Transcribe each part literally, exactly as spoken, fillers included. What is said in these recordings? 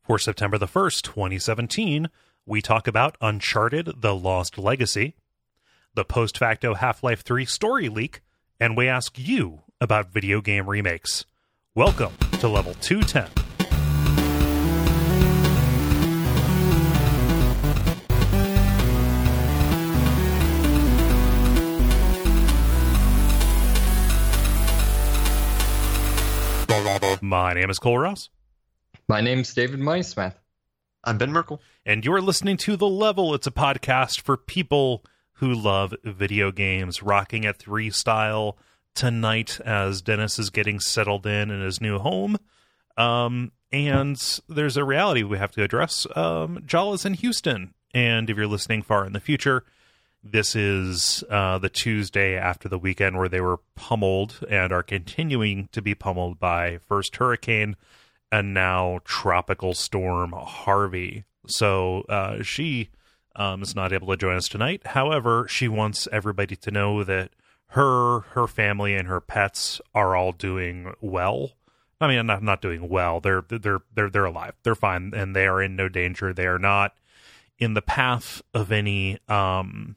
For September the first, twenty seventeen, we talk about Uncharted: The Lost Legacy, the post-facto Half-Life three story leak, and we ask you about video game remakes. Welcome to Level two ten. My name is Cole Ross. My name's David Meismith. I'm Ben Merkel. And you're listening to The Level. It's a podcast for people who love video games, rocking at three style tonight as Dennis is getting settled in in his new home. Um, and there's a reality we have to address. Um, Jala's in Houston. And if you're listening far in the future, this is uh, the Tuesday after the weekend where they were pummeled and are continuing to be pummeled by first hurricane and now tropical storm Harvey. So uh, she um, is not able to join us tonight. However, she wants everybody to know that her, her family, and her pets are all doing well. I mean, not not doing well. They're they're they're they're alive. They're fine, and they are in no danger. They are not in the path of any um,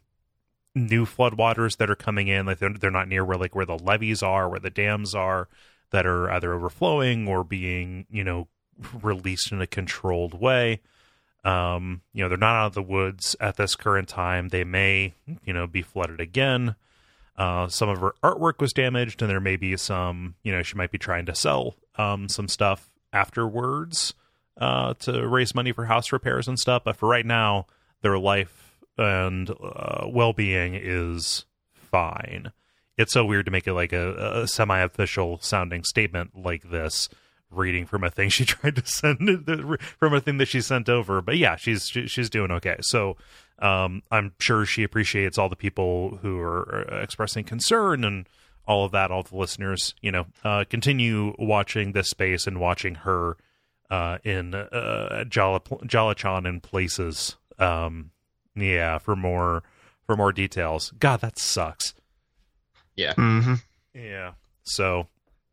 new floodwaters that are coming in. Like they're they're not near where like where the levees are, where the dams are, that are either overflowing or being, you know, released in a controlled way. Um, you know, they're not out of the woods at this current time. They may, you know, be flooded again. Uh, some of her artwork was damaged, and there may be some, you know, she might be trying to sell um, some stuff afterwards uh, to raise money for house repairs and stuff. But for right now, their life and uh, well-being is fine. It's so weird to make it like a, a semi-official sounding statement like this, reading from a thing she tried to send, from a thing that she sent over. But yeah, she's she's doing okay. So um, I'm sure she appreciates all the people who are expressing concern and all of that, all the listeners. You know, uh, continue watching this space and watching her uh, in uh, Jala, Jala-chan in places. Um, yeah, for more for more details. God, that sucks. Yeah. Mm-hmm. Yeah. So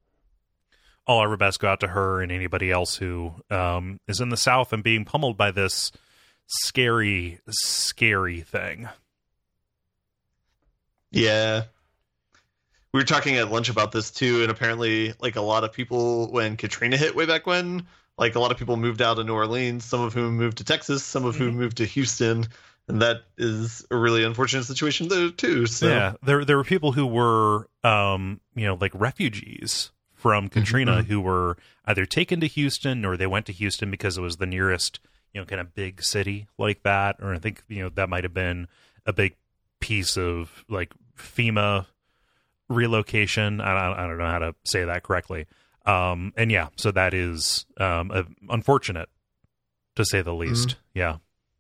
all our best go out to her and anybody else who um, is in the South and being pummeled by this scary, scary thing. Yeah. We were talking at lunch about this too, and apparently like a lot of people, when Katrina hit way back when, like a lot of people moved out of New Orleans, some of whom moved to Texas, some of whom mm-hmm. moved to Houston. And that is a really unfortunate situation there too. So. Yeah, there there were people who were, um, you know, like refugees from Katrina mm-hmm. who were either taken to Houston or they went to Houston because it was the nearest, you know, kind of big city like that. Or I think, you know, that might have been a big piece of like FEMA relocation. I don't, I don't know how to say that correctly. Um, and yeah, so that is um, a, unfortunate to say the least. Mm-hmm. Yeah.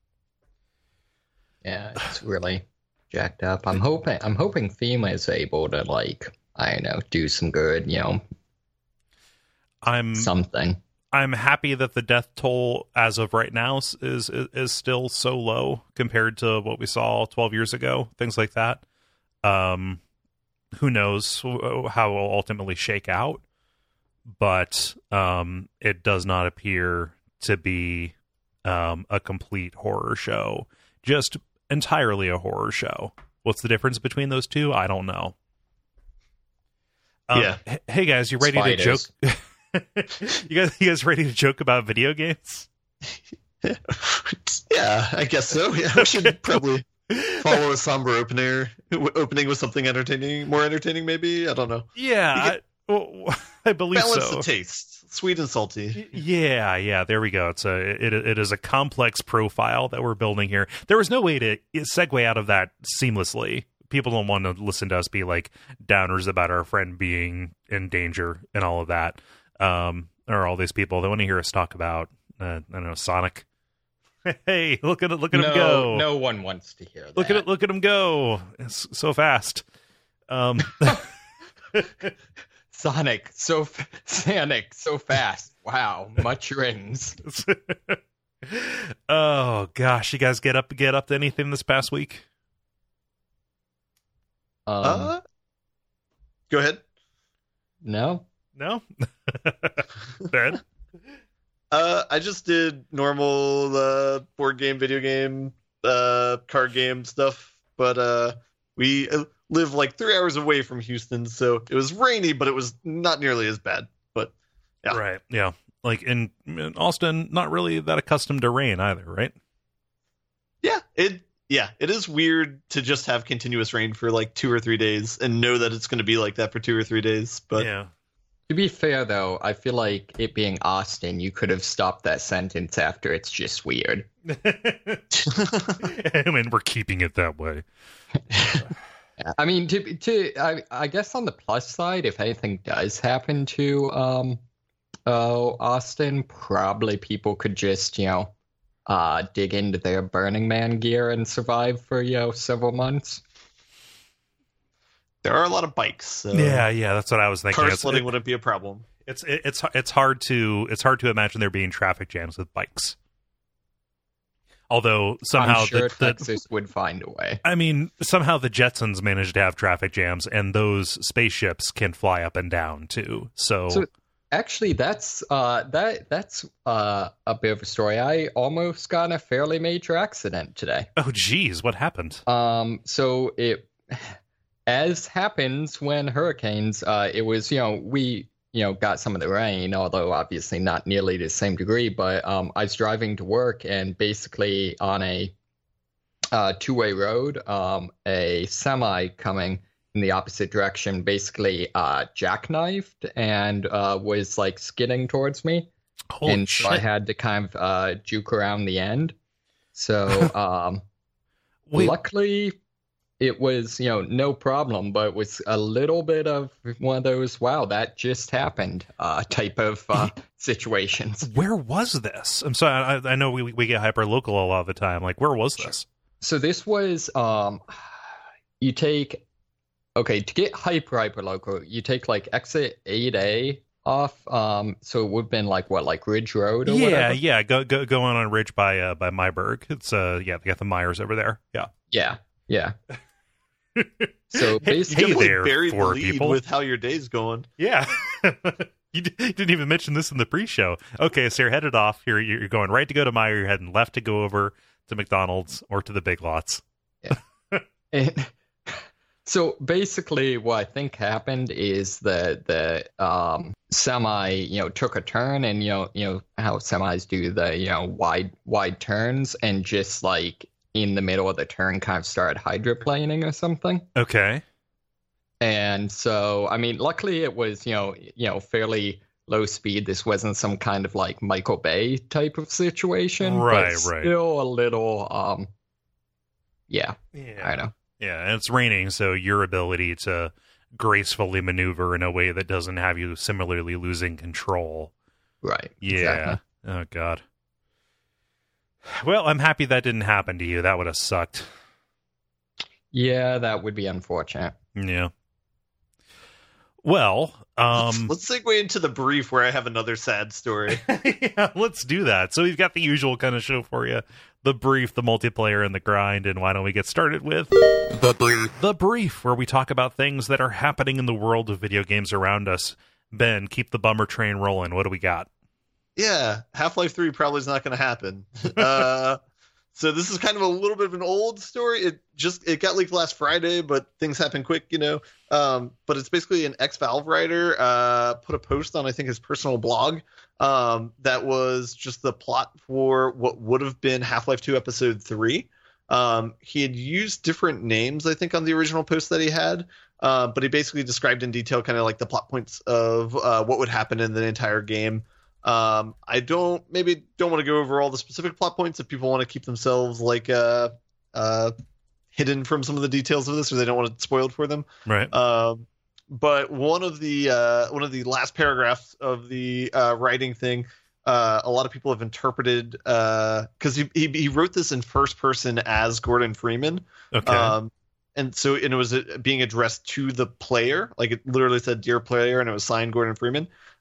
Yeah, it's really jacked up. I'm hoping I'm hoping FEMA is able to, like, I don't know, do some good, you know, I'm something. I'm happy that the death toll as of right now is, is is still so low compared to what we saw twelve years ago, things like that. Um, who knows how it will ultimately shake out, but um, it does not appear to be um, a complete horror show. Just entirely a horror show. What's the difference between those two? I don't know. Um, yeah. H- hey guys, you ready Spiders. to joke? you guys, you guys ready to joke about video games? Yeah, I guess so. Yeah, we should probably follow a somber opener, opening with something entertaining, more entertaining, maybe. I don't know. Yeah, I, well, I believe balance so. the taste, sweet and salty. Yeah, yeah. There we go. It's a it it is a complex profile that we're building here. There was no way to segue out of that seamlessly. People don't want to listen to us be like downers about our friend being in danger and all of that. Um, or all these people. They want to hear us talk about uh, I don't know, Sonic. Hey, look at it! Look at no, him go! No one wants to hear that. Look at it! Look at him go! It's so fast. Um. Sonic, so f- Sonic, so fast. Wow, much rings. Oh gosh, you guys get up get up to anything this past week? Um, uh, go ahead. No, no. Ben, Uh, I just did normal uh, board game, video game, uh, card game stuff, but uh, we live like three hours away from Houston, so it was rainy, but it was not nearly as bad. But yeah, Right. Yeah. Like in, in Austin, not really that accustomed to rain either, right? yeah, it yeah, it is weird to just have continuous rain for like two or three days and know that it's going to be like that for two or three days. But yeah. To be fair, though, I feel like it being Austin, you could have stopped that sentence after it's just weird. I mean, we're keeping it that way. I mean, to to I, I guess on the plus side, if anything does happen to um, uh, Austin, probably people could just you know uh, dig into their Burning Man gear and survive for you know several months. there are a lot of bikes. So Yeah, yeah, that's what I was thinking. car It's- sledding it- wouldn't be a problem. It's it, it's it's hard to it's hard to imagine there being traffic jams with bikes. Although somehow I'm sure the, the Texas would find a way. I mean somehow the Jetsons managed to have traffic jams, and those spaceships can fly up and down too. So, So actually, that's uh, that that's uh, a bit of a story. I almost got in a fairly major accident today. oh geez, what happened? Um, so it, as happens when hurricanes, uh, it was, you know, we, you know, got some of the rain, although obviously not nearly to the same degree, but um, I was driving to work and basically on a uh, two-way road, um, a semi coming in the opposite direction basically uh, jackknifed and uh, was like skidding towards me. Holy and shit! so I had to kind of uh, juke around the end. So, um, Wait, luckily, it was, you know, no problem, but it was a little bit of one of those, wow, that just happened uh, type of uh, situations. where was this? I'm sorry, I, I know we we get hyper local a lot of the time. Like, where was this? So this was, um, you take, okay, to get hyper, hyper local, you take like exit eight A off. Um, so it would have been like, what, like Ridge Road or Yeah, whatever? yeah, go go going on a ridge by uh by Myburg. It's uh yeah, they got the Myers over there. Yeah. Yeah, yeah. So Hey, basically, hey Definitely there, buried the four lead people. with how your day's going. Yeah. You d- you didn't even mention this in the pre-show. Okay, so you're headed off. You're you're going right to go to Meyer. You're heading left to go over to McDonald's or to the Big Lots. And so basically, what I think happened is that the um, semi, you know, took a turn, and you know, you know how semis do the you know wide wide turns, and just like in the middle of the turn, kind of started hydroplaning or something. Okay. And so, I mean, luckily it was you know you know fairly low speed. This wasn't some kind of like Michael Bay type of situation, Right, but right. Still a little, um, yeah, Yeah. I know. Yeah, and it's raining, so your ability to gracefully maneuver in a way that doesn't have you similarly losing control. Right. Yeah. Exactly. Oh God. Well, I'm happy that didn't happen to you. That would have sucked. Yeah, that would be unfortunate. Yeah. Well, um Let's segue into the brief where I have another sad story. yeah, let's do that. So we've got the usual kind of show for you. The brief, the multiplayer, and the grind, and why don't we get started with The brief. The Brief, where we talk about things that are happening in the world of video games around us. Ben, keep the bummer train rolling. What do we got? Yeah, Half-Life three probably is not going to happen. uh, so this is kind of a little bit of an old story. It just it got leaked last Friday, but things happen quick, you know. Um, but it's basically an ex-Valve writer uh, put a post on, I think, his personal blog um, that was just the plot for what would have been Half-Life two Episode three. Um, he had used different names, I think, on the original post that he had, uh, but he basically described in detail kind of like the plot points of uh, what would happen in the entire game. Um, I don't maybe don't want to go over all the specific plot points if people want to keep themselves like uh, uh, hidden from some of the details of this, or they don't want it spoiled for them. Right. Um, but one of the uh, one of the last paragraphs of the uh, writing thing, uh, a lot of people have interpreted because uh, he, he he wrote this in first person as Gordon Freeman. Okay. Um, and so and it was uh, being addressed to the player, like it literally said "Dear Player," and it was signed Gordon Freeman.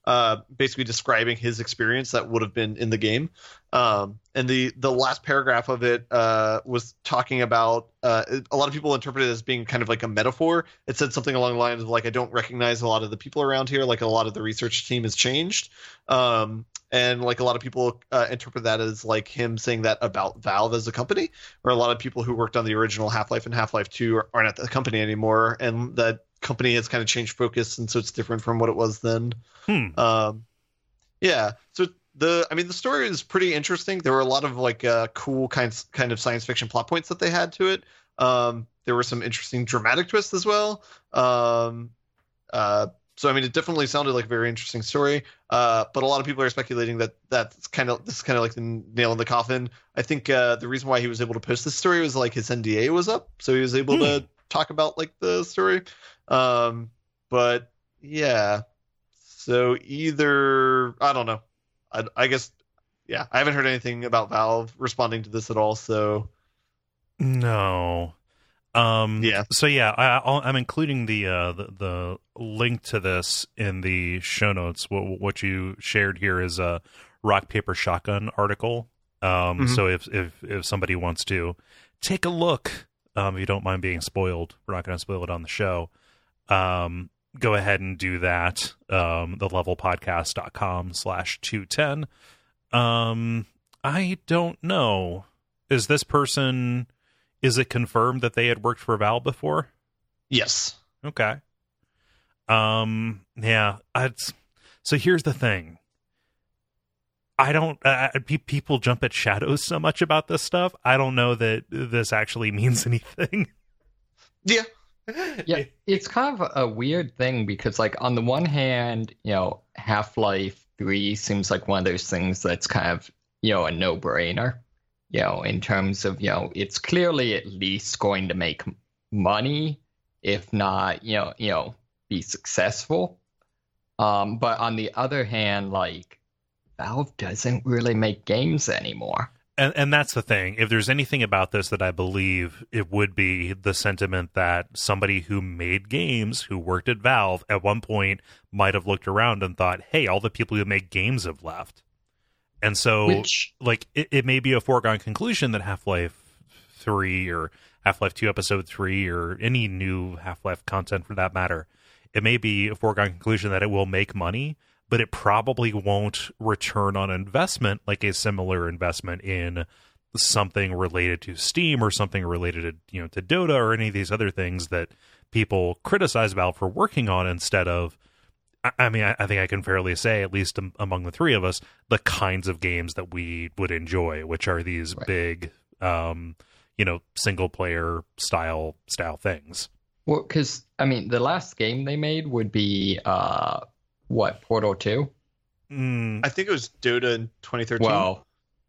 uh, basically describing his experience that would have been in the game. Um, and the the last paragraph of it uh, was talking about uh, a lot of people interpret it as being kind of like a metaphor. It said something along the lines of like, I don't recognize a lot of the people around here. Like a lot of the research team has changed. Um, and like a lot of people uh, interpret that as like him saying that about Valve as a company, or a lot of people who worked on the original Half-Life and Half-Life two aren't at the company anymore. And that company has kind of changed focus. And so it's different from what it was then. Hmm. Um, yeah. So the, I mean, the story is pretty interesting. There were a lot of like uh, cool kinds, kind of science fiction plot points that they had to it. Um, there were some interesting dramatic twists as well. Um, uh, so I mean, it definitely sounded like a very interesting story. Uh, but a lot of people are speculating that that's kind of this is kind of like the nail in the coffin. I think uh, the reason why he was able to post this story was like his N D A was up, so he was able Hmm. to talk about like the story. Um, but yeah. So either, I don't know. I, I guess, yeah, I haven't heard anything about Valve responding to this at all. So No. Um, Yeah. So yeah, I, I'll, I'm including the, uh, the the link to this in the show notes. What what you shared here is a Rock Paper Shotgun article. Um, Mhm. So if if if somebody wants to take a look, um, if you don't mind being spoiled, we're not going to spoil it on the show. Um, go ahead and do that. Um, the levelpodcast.com slash 210. Um, I don't know. Is this person, is it confirmed that they had worked for Valve before? yes. Okay. Um, yeah. I'd, so here's the thing. I don't, uh, pe- people jump at shadows so much about this stuff. I don't know that this actually means anything. Yeah. Yeah, it's kind of a weird thing because, like, on the one hand, you know, Half-Life three seems like one of those things that's kind of, you know, a no-brainer, you know, in terms of, you know, it's clearly at least going to make m- money, if not, you know, you know, be successful. Um, but on the other hand, like, Valve doesn't really make games anymore. And and that's the thing. If there's anything about this that I believe, it would be the sentiment that somebody who made games, who worked at Valve, at one point might have looked around and thought, hey, all the people who make games have left. And so, Which, like, it, it may be a foregone conclusion that Half-Life three or Half-Life two Episode three or any new Half-Life content for that matter, it may be a foregone conclusion that it will make money, but it probably won't return on investment like a similar investment in something related to Steam or something related to, you know, to Dota or any of these other things that people criticize Valve for working on instead of, I- I mean, I, I think I can fairly say, at least am, among the three of us, the kinds of games that we would enjoy, which are these Right. big, um, you know, single player style style things. well, because, I mean, the last game they made would be, uh, what, Portal two? Mm, I think it was Dota in twenty thirteen. Well,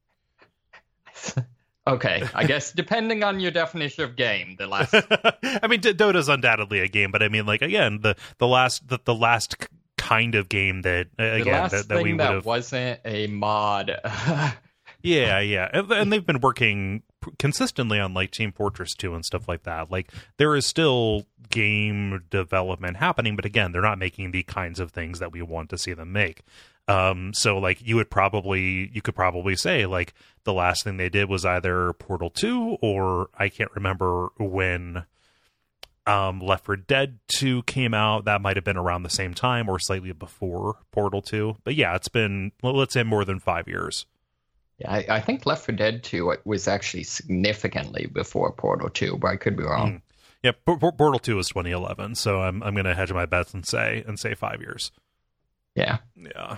okay, I guess depending on your definition of game, the last I mean, D- Dota's undoubtedly a game, but I mean, like, again, the the last the, the last k- kind of game that uh, the again last that, that we thing would that have, wasn't a mod. yeah, yeah, and, and they've been working p- consistently on like Team Fortress two and stuff like that. Like, there is still game development happening, but again, they're not making the kinds of things that we want to see them make. Um, so like you would probably, you could probably say like the last thing they did was either Portal two or I can't remember when um, Left four Dead two came out. That might have been around the same time or slightly before Portal two. But yeah, it's been, well, let's say more than five years. Yeah, I, I think Left four Dead two was actually significantly before Portal two, but I could be wrong. Mm. Yeah, P- P- Portal two was twenty eleven, so I'm I'm going to hedge my bets and say and say five years. Yeah. Yeah.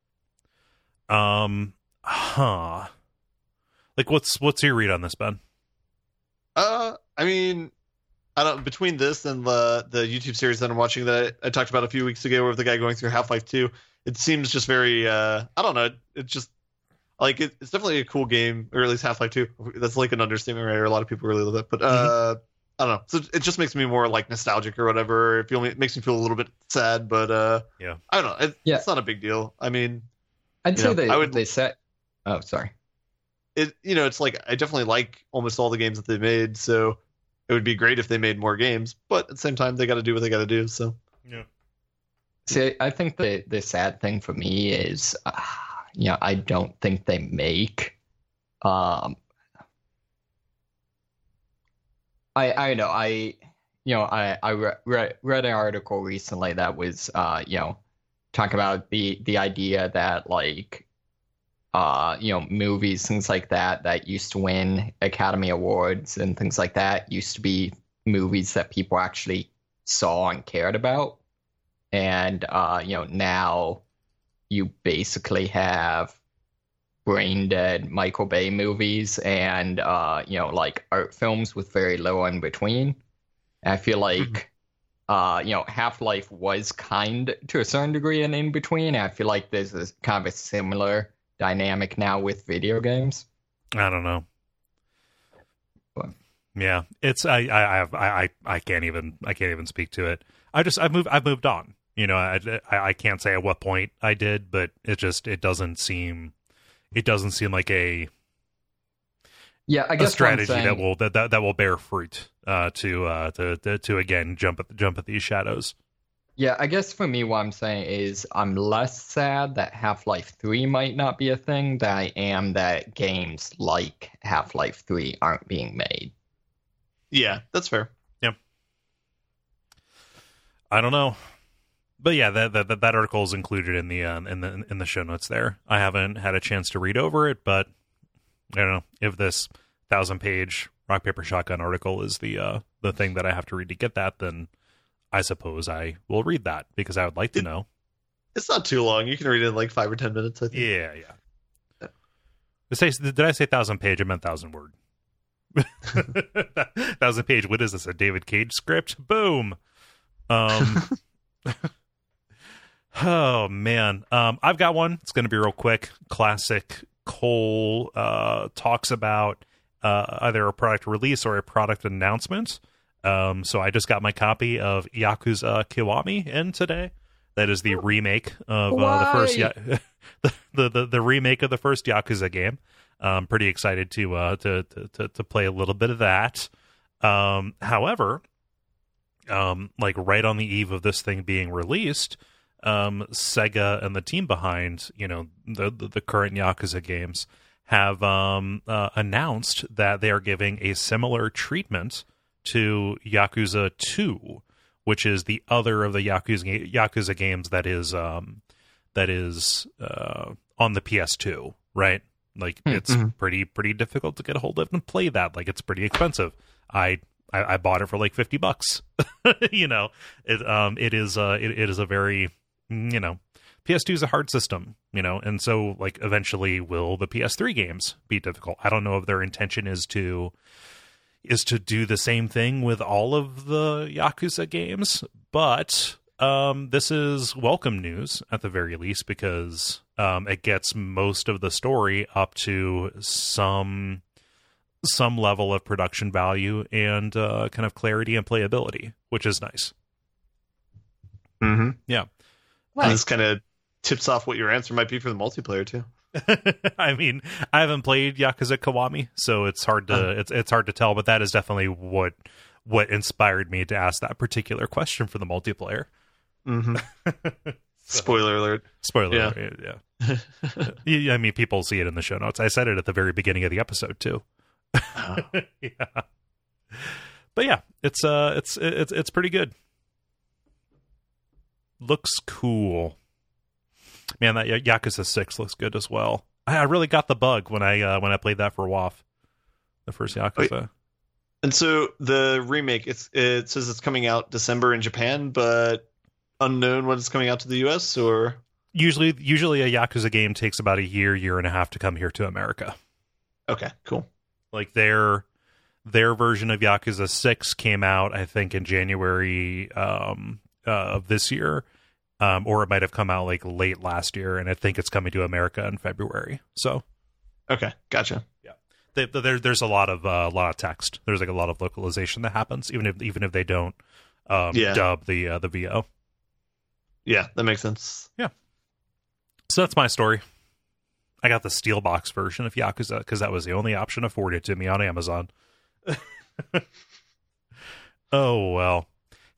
Um, huh. Like, what's what's your read on this, Ben? Uh, I mean, I don't. Between this and the the YouTube series that I'm watching that I, I talked about a few weeks ago, with the guy going through Half-Life two, it seems just very. Uh, I don't know. It, it just like it, it's definitely a cool game, or at least Half-Life two. That's like an understatement, right? Or a lot of people really love it, but uh, I don't know. So it just makes me more like nostalgic or whatever. It feel it makes me feel a little bit sad, but uh, Yeah. I don't know. It, Yeah. It's not a big deal. I mean, I'd You say know, they, I would- they set. Oh, sorry. it you know, it's like I definitely like almost all the games that they made, so it would be great if they made more games. But at the same time, they got to do what they got to do. So Yeah. See, I think the the sad thing for me is, uh, you know, I don't think they make. Um, I I know I, you know, I I re- read read an article recently that was, uh, you know, talking about the the idea that like, uh, you know, movies, things like that that used to win Academy Awards and things like that used to be movies that people actually saw and cared about. And, uh, you know, now you basically have brain dead Michael Bay movies and, uh, you know, like art films with very little in between. And I feel like, mm-hmm. uh, you know, Half-Life was kind to a certain degree an in between. I feel like there's a kind of a similar dynamic now with video games. I don't know. But, yeah, it's I I have I I can't even I can't even speak to it. I just I've moved I've moved on. You know, I, I I can't say at what point I did, but it just it doesn't seem it doesn't seem like a yeah I guess a strategy saying, that will that, that that will bear fruit uh, to uh to, to to again jump at jump at these shadows. Yeah, I guess for me, what I'm saying is I'm less sad that Half-Life three might not be a thing than I am that games like Half-Life three aren't being made. Yeah, that's fair. Yeah, I don't know. But yeah, that, that that article is included in the uh, in the in the show notes there. I haven't had a chance to read over it, but I don't know if this thousand page rock paper shotgun article is the uh, the thing that I have to read to get that. Then I suppose I will read that because I would like to it, know. It's not too long. You can read it in like five or ten minutes. I think. Yeah, yeah. yeah. Say, did I say thousand page? I meant thousand word. Thousand page. What is this? A David Cage script? Boom. Um. Oh, man. Um, I've got one. It's going to be real quick. Classic Cole uh, talks about uh, either a product release or a product announcement. Um, so I just got my copy of Yakuza Kiwami in today. That is the remake of uh, the first ya- the, the, the the remake of the first Yakuza game. I'm pretty excited to, uh, to, to, to, to play a little bit of that. Um, however, um, like right on the eve of this thing being released, Um, Sega and the team behind, you know, the the, the current Yakuza games have um, uh, announced that they are giving a similar treatment to Yakuza two, which is the other of the Yakuza Yakuza games that is um, that is uh, on the P S two, right? Like mm-hmm. it's pretty pretty difficult to get a hold of and play that. Like it's pretty expensive. I I, I bought it for like fifty bucks. You know, it um it is uh it, it is a very you know, P S two is a hard system, you know, and so like eventually will the P S three games be difficult? I don't know if their intention is to is to do the same thing with all of the Yakuza games, but um, this is welcome news at the very least because um, it gets most of the story up to some some level of production value and uh, kind of clarity and playability, which is nice. Mm-hmm. Yeah. And this kind of tips off what your answer might be for the multiplayer too. I mean, I haven't played Yakuza Kiwami, so it's hard to uh, it's it's hard to tell. But that is definitely what what inspired me to ask that particular question for the multiplayer. Mm-hmm. So, spoiler alert! Spoiler yeah. alert! Yeah. yeah. I mean, people see it in the show notes. I said it at the very beginning of the episode too. Oh. Yeah. But yeah, it's uh, it's it's it's pretty good. Looks cool. Man, that Yakuza six looks good as well. I really got the bug when I uh, when I played that for W A F, the first Yakuza. Wait. And so the remake, it's it says it's coming out December in Japan, but unknown when it's coming out to the U S. Or usually, usually a Yakuza game takes about a year, year and a half to come here to America. Okay, cool. Like their their version of Yakuza six came out, I think, in January um, uh, of this year. Um, or it might have come out like late last year, and I think it's coming to America in February. So, okay, gotcha. Yeah, they, there, there's a lot of a uh, lot of text. There's like a lot of localization that happens, even if even if they don't um, yeah. dub the uh, the V O. Yeah, that makes sense. Yeah. So that's my story. I got the Steelbox version of Yakuza because that was the only option afforded to me on Amazon. Oh well.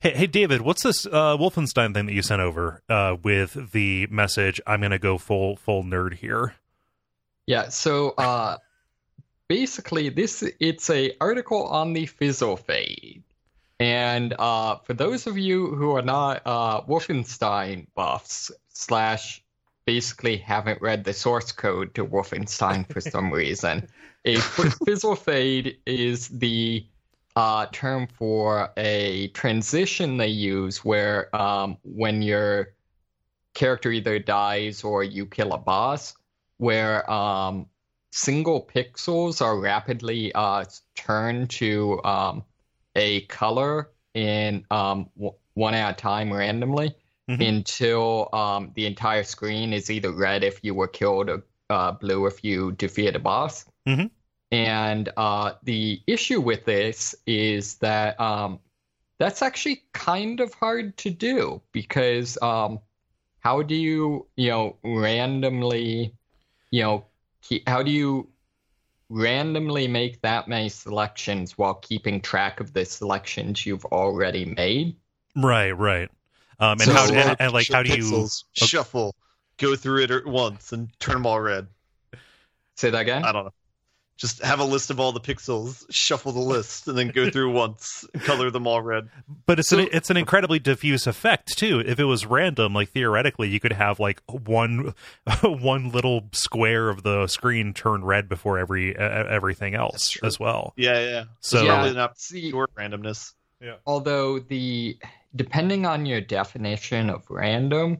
Hey, hey, David, what's this uh, Wolfenstein thing that you sent over uh, with the message? I'm going to go full full nerd here. Yeah. So uh, basically, this it's a article on the Fizzle Fade, and uh, for those of you who are not uh, Wolfenstein buffs slash basically haven't read the source code to Wolfenstein for some reason, a Fizzle Fade is the Uh, term for a transition they use where um, when your character either dies or you kill a boss, where um, single pixels are rapidly uh, turned to um, a color in um, w- one at a time randomly mm-hmm. until um, the entire screen is either red if you were killed or uh, blue if you defeated a boss. Mm-hmm. And uh, the issue with this is that um, that's actually kind of hard to do because um, how do you, you know, randomly, you know, keep, how do you randomly make that many selections while keeping track of the selections you've already made? Right, right. Um, and so how and, and like how do you pixels, shuffle, go through it at once, and turn them all red? Say that again? I don't know. Just have a list of all the pixels, shuffle the list, and then go through once, color them all red. But it's so, an, it's an incredibly diffuse effect too. If it was random, like theoretically, you could have like one one little square of the screen turn red before every uh, everything else as well. Yeah, yeah. So it's yeah, probably not see, pure randomness. Yeah. Although the depending on your definition of random,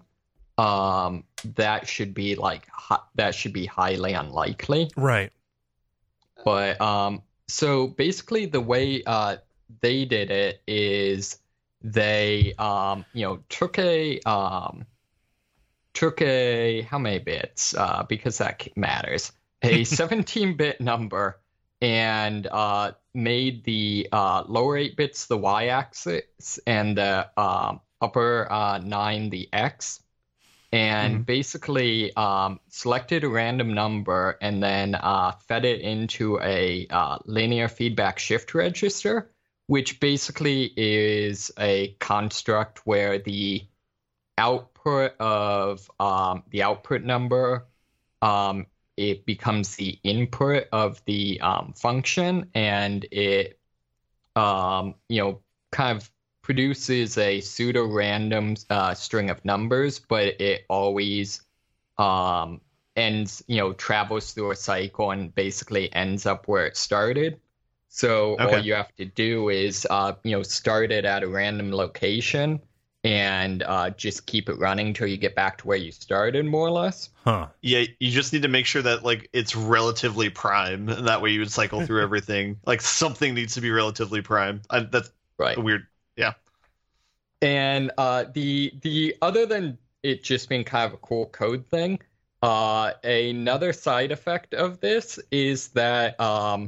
um, that should be like that should be highly unlikely. Right. But um, so basically, the way uh, they did it is they um, you know took a um, took a how many bits uh, because that matters a seventeen-bit number and uh, made the uh, lower eight bits the y-axis and the uh, upper uh, nine the x. And mm-hmm. basically um, selected a random number and then uh, fed it into a uh, linear feedback shift register, which basically is a construct where the output of um, the output number, um, it becomes the input of the um, function, and it, um, you know, kind of produces a pseudo-random uh, string of numbers, but it always um, ends, you know, travels through a cycle and basically ends up where it started. So okay. all you have to do is, uh, you know, start it at a random location and uh, just keep it running until you get back to where you started, more or less. Huh. Yeah, you just need to make sure that like it's relatively prime, and that way you would cycle through everything. Like something needs to be relatively prime. I, that's right. weird. Yeah. And uh, the the other than it just being kind of a cool code thing, uh, another side effect of this is that um,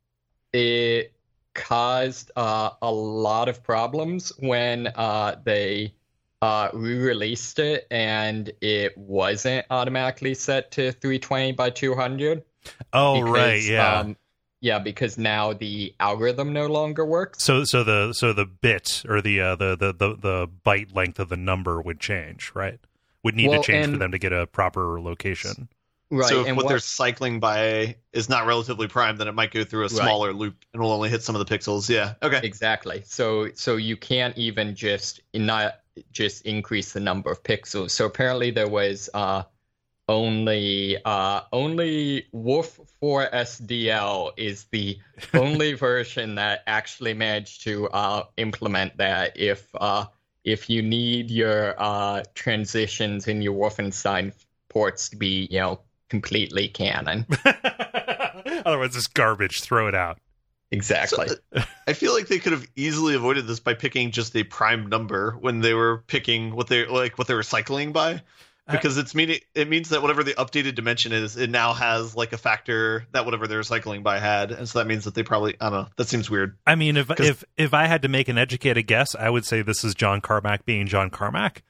it caused uh, a lot of problems when uh, they uh, re-released it and it wasn't automatically set to three twenty by two hundred. Oh, because, right, yeah. Um, Yeah, because now the algorithm no longer works. So, so the so the bit or the uh, the, the the the byte length of the number would change, right? Would need well, to change and, for them to get a proper location. Right. So if and what, what they're cycling by is not relatively prime, then it might go through a smaller right. loop and will only hit some of the pixels. Yeah. Okay. Exactly. So so you can't even just not just increase the number of pixels. So apparently there was uh. Only, uh, only Wolf four S D L is the only version that actually managed to uh, implement that. If uh, if you need your uh, transitions in your Wolfenstein ports to be, you know, completely canon, otherwise it's garbage. Throw it out. Exactly. So, I feel like they could have easily avoided this by picking just a prime number when they were picking what they like what they were cycling by. Because it's meaning it means that whatever the updated dimension is, it now has like a factor that whatever they're cycling by had, and so that means that they probably I don't know. That seems weird. I mean, if if if I had to make an educated guess, I would say this is John Carmack being John Carmack.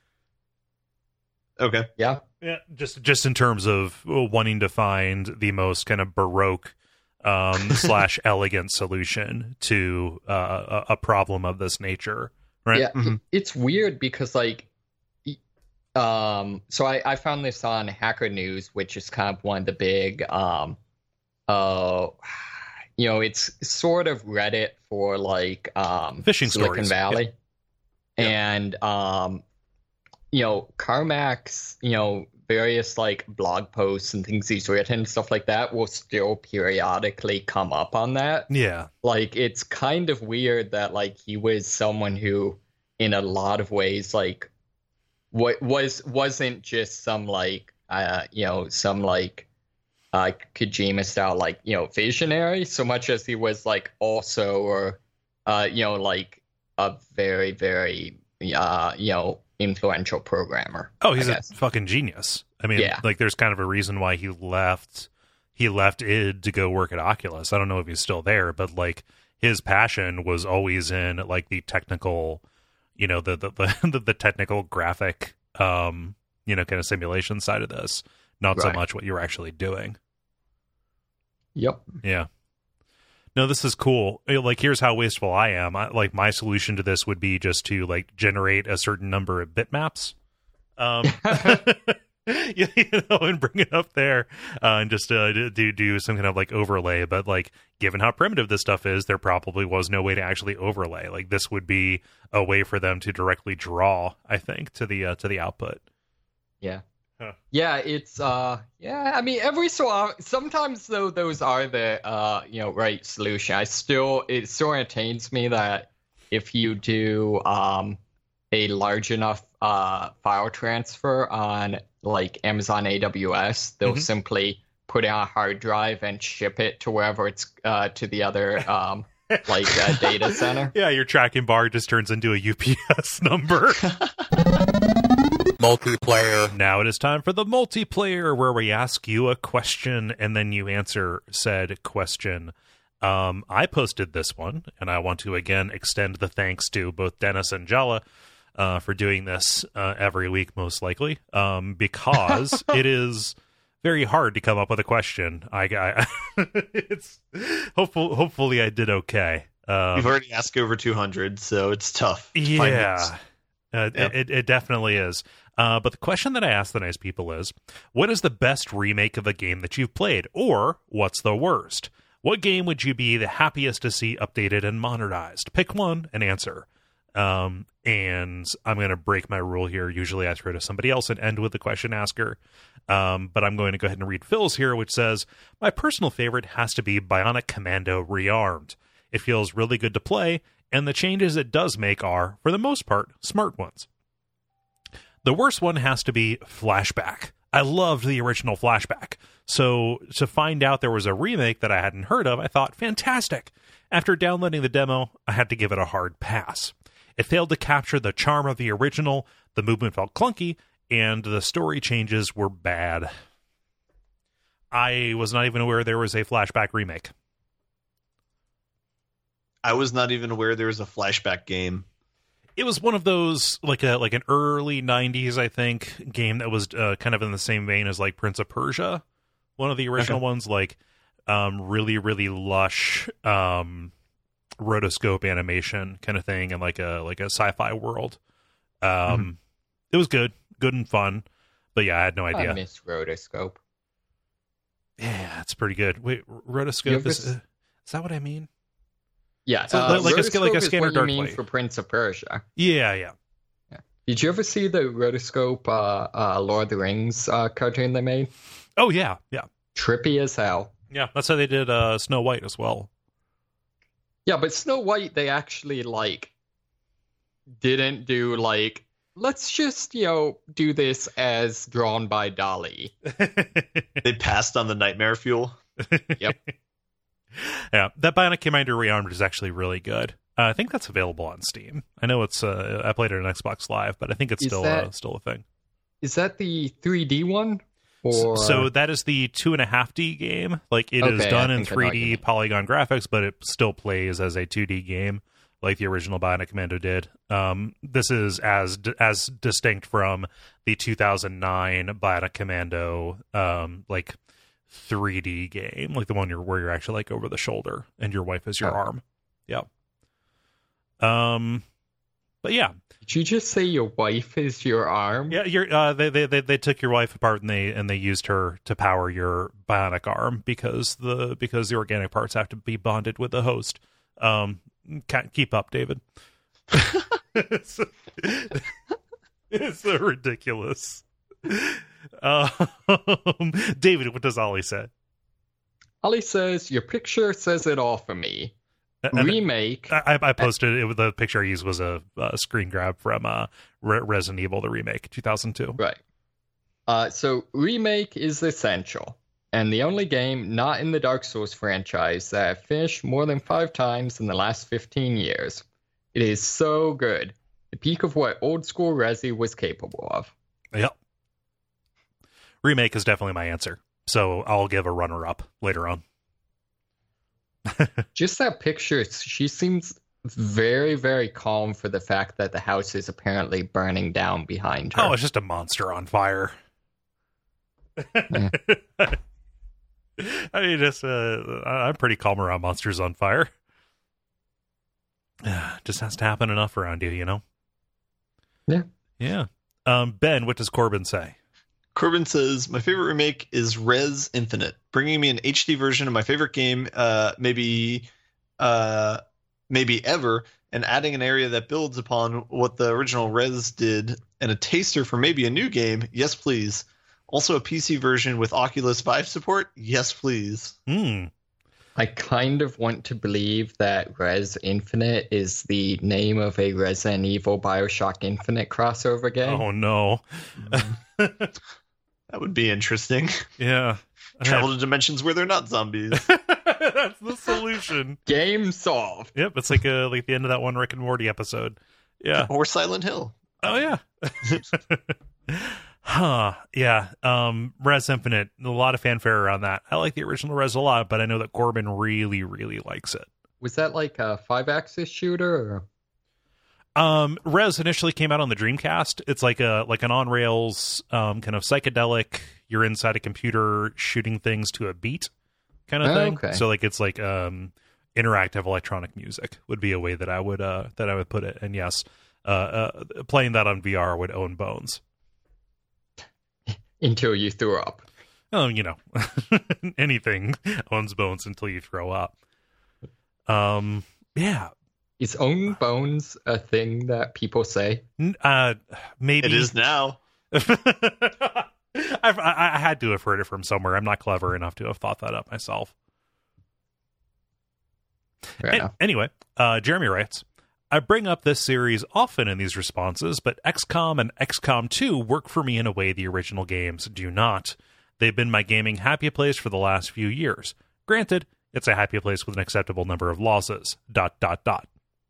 Okay. Yeah. Yeah. Just just in terms of wanting to find the most kind of baroque um, slash elegant solution to uh, a, a problem of this nature. right? Yeah, Mhm. it, it's weird because like, e- um, so I I found this on Hacker News, which is kind of one of the big um, uh, you know, it's sort of Reddit for like um Phishing Silicon stories. Valley, Yep. and um, you know, Carmack's, you know, various like blog posts and things he's written, stuff like that, will still periodically come up on that. Yeah. Like, it's kind of weird that like he was someone who, in a lot of ways, like, what was wasn't just some like uh you know some like uh Kojima style like you know visionary so much as he was like also or uh you know like a very very uh you know influential programmer. Oh, he's I a guess. fucking genius. I mean, Yeah. like, there's kind of a reason why he left. He left id to go work at Oculus. I don't know if he's still there, but like his passion was always in like the technical, you know, the the the, the technical graphic, um, you know, kind of simulation side of this. Not so Right. much what you're actually doing. Yep. Yeah. No, this is cool. Eh, Like, here's how wasteful I am. I, like, my solution to this would be just to like generate a certain number of bitmaps, um, you know, and bring it up there, uh, and just uh, do do some kind of like overlay. But like, given how primitive this stuff is, there probably was no way to actually overlay. Like, this would be a way for them to directly draw, I think, to the uh, to the output. Yeah. Huh. Yeah, it's uh yeah, I mean every so often, sometimes though those are the uh you know right solution. I still it still entertains me that if you do um a large enough uh file transfer on like Amazon A W S, they'll Mhm. simply put it on a hard drive and ship it to wherever it's uh to the other um like uh, data center. Yeah, your tracking bar just turns into a U P S number. Multiplayer. Now it is time for the multiplayer, where we ask you a question and then you answer said question. Um, I posted this one, and I want to again extend the thanks to both Dennis and Jala uh, for doing this uh, every week, most likely, um, because it is very hard to come up with a question. I, I it's hopeful, hopefully I did okay. Um, We've already asked over two hundred, so it's tough. to find yeah, these. uh, Yep. it, it definitely is. Uh, but the question that I ask the nice people is, what is the best remake of a game that you've played? Or what's the worst? What game would you be the happiest to see updated and modernized? Pick one and answer. Um, and I'm going to break my rule here. Usually I throw to somebody else and end with the question asker. Um, but I'm going to go ahead and read Phil's here, which says, my personal favorite has to be Bionic Commando Rearmed. It feels really good to play, and the changes it does make are, for the most part, smart ones. The worst one has to be Flashback. I loved the original Flashback. So to find out there was a remake that I hadn't heard of, I thought, fantastic. After downloading the demo, I had to give it a hard pass. It failed to capture the charm of the original, the movement felt clunky, and the story changes were bad. I was not even aware there was a Flashback remake. I was not even aware there was a Flashback game. It was one of those, like a like an early nineties, I think, game that was uh, kind of in the same vein as like Prince of Persia, one of the original Okay. ones, like um, really really lush um, rotoscope animation kind of thing, and like a like a sci-fi world. Um, Mm-hmm. It was good, good and fun, but yeah, I had no I idea. miss rotoscope. Yeah, it's pretty good. Wait, You rotoscope ever is s- uh, is that what I mean? Yeah, So, uh, like a sca- like a rotoscope is scanner what you mean darkly. for Prince of Persia. Yeah, yeah. Did you ever see the rotoscope uh, uh, Lord of the Rings uh, cartoon they made? Oh yeah, yeah, Trippy as hell. yeah. That's how they did uh, Snow White as well. Yeah, but Snow White, they actually like didn't do like let's just you know do this as drawn by Dali. They passed on the nightmare fuel. Yep. Yeah, that Bionic Commando Rearmed is actually really good. Uh, I think that's available on Steam. I know it's. Uh, I played it on Xbox Live, but I think it's Is still that- uh, still a thing. Is that the three D one? Or So that is the two and a half D game. Like it is Okay, I done in think I know what you three D mean. polygon graphics, but it still plays as a two D game, like the original Bionic Commando did. Um, this is as as distinct from the two thousand nine Bionic Commando, um, like three D game, like the one you're where you're actually like over the shoulder and your wife is your Oh. arm. Yeah. Um. But yeah. Did you just say your wife is your arm? Yeah, you're, uh, they, they they they took your wife apart and they and they used her to power your bionic arm because the because the organic parts have to be bonded with the host. Um, can't keep up, David. it's, it's so ridiculous. Um, David, what does Ollie say? Ollie says, your picture says it all for me. And remake. I, I posted it. The picture I used was a, a screen grab from uh, Re- Resident Evil, the remake, two thousand two. Right. Uh, so remake is essential, and the only game not in the Dark Souls franchise that I've finished more than five times in the last fifteen years. It is so good. The peak of what old school Resi was capable of. Yep. Remake is definitely my answer. So I'll give a runner-up later on. Just that picture, she seems very, very calm for the fact that the house is apparently burning down behind her. Oh, it's just a monster on fire. Yeah. I mean, just, uh, I'm pretty calm around monsters on fire. Just has to happen enough around you, you know? Yeah. Yeah. Um, Ben, what does Corbin say? Corbin says, my favorite remake is Res Infinite, bringing me an H D version of my favorite game, uh, maybe uh, maybe ever, and adding an area that builds upon what the original Res did, and a taster for maybe a new game. Yes, please. Also a P C version with Oculus Vive support. Yes, please. Hmm. I kind of want to believe that Res Infinite is the name of a Resident Evil Bioshock Infinite crossover game. Oh, no. That would be interesting. Yeah. Travel to dimensions where they're not zombies. That's the solution. Game solved. Yep, it's like uh, like the end of that one Rick and Morty episode. Yeah. Or Silent Hill. Oh, yeah. Huh. Yeah. Um, Res Infinite, a lot of fanfare around that. I like the original Res a lot, but I know that Corbin really, really likes it. Was that like a five-axis shooter? Or? Um, Res initially came out on the Dreamcast. It's like a like an on-rails um, kind of psychedelic, you're inside a computer shooting things to a beat kind of Oh, thing. okay. So like it's like um, interactive electronic music would be a way that I would uh, that I would put it. And yes, uh, uh, playing that on V R would own bones. Until you threw up. Oh, you know, anything owns bones until you throw up. Um, yeah. Is own bones a thing that people say? N- Uh, maybe It is now. I've, I, I had to have heard it from somewhere. I'm not clever enough to have thought that up myself. Fair An- enough. anyway, uh, Jeremy writes, I bring up this series often in these responses, but X COM and X COM two work for me in a way the original games do not. They've been my gaming happy place for the last few years. Granted, it's a happy place with an acceptable number of losses. Dot, dot, dot.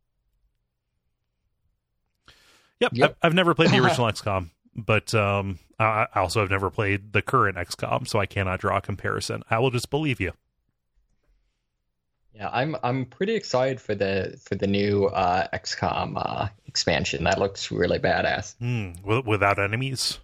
Yep, Yep. I've, I've never played the original X COM, but um, I I also have never played the current X COM, so I cannot draw a comparison. I will just believe you. Yeah, I'm I'm pretty excited for the for the new uh, X COM uh, expansion. That looks really badass. Hmm, wi- without enemies?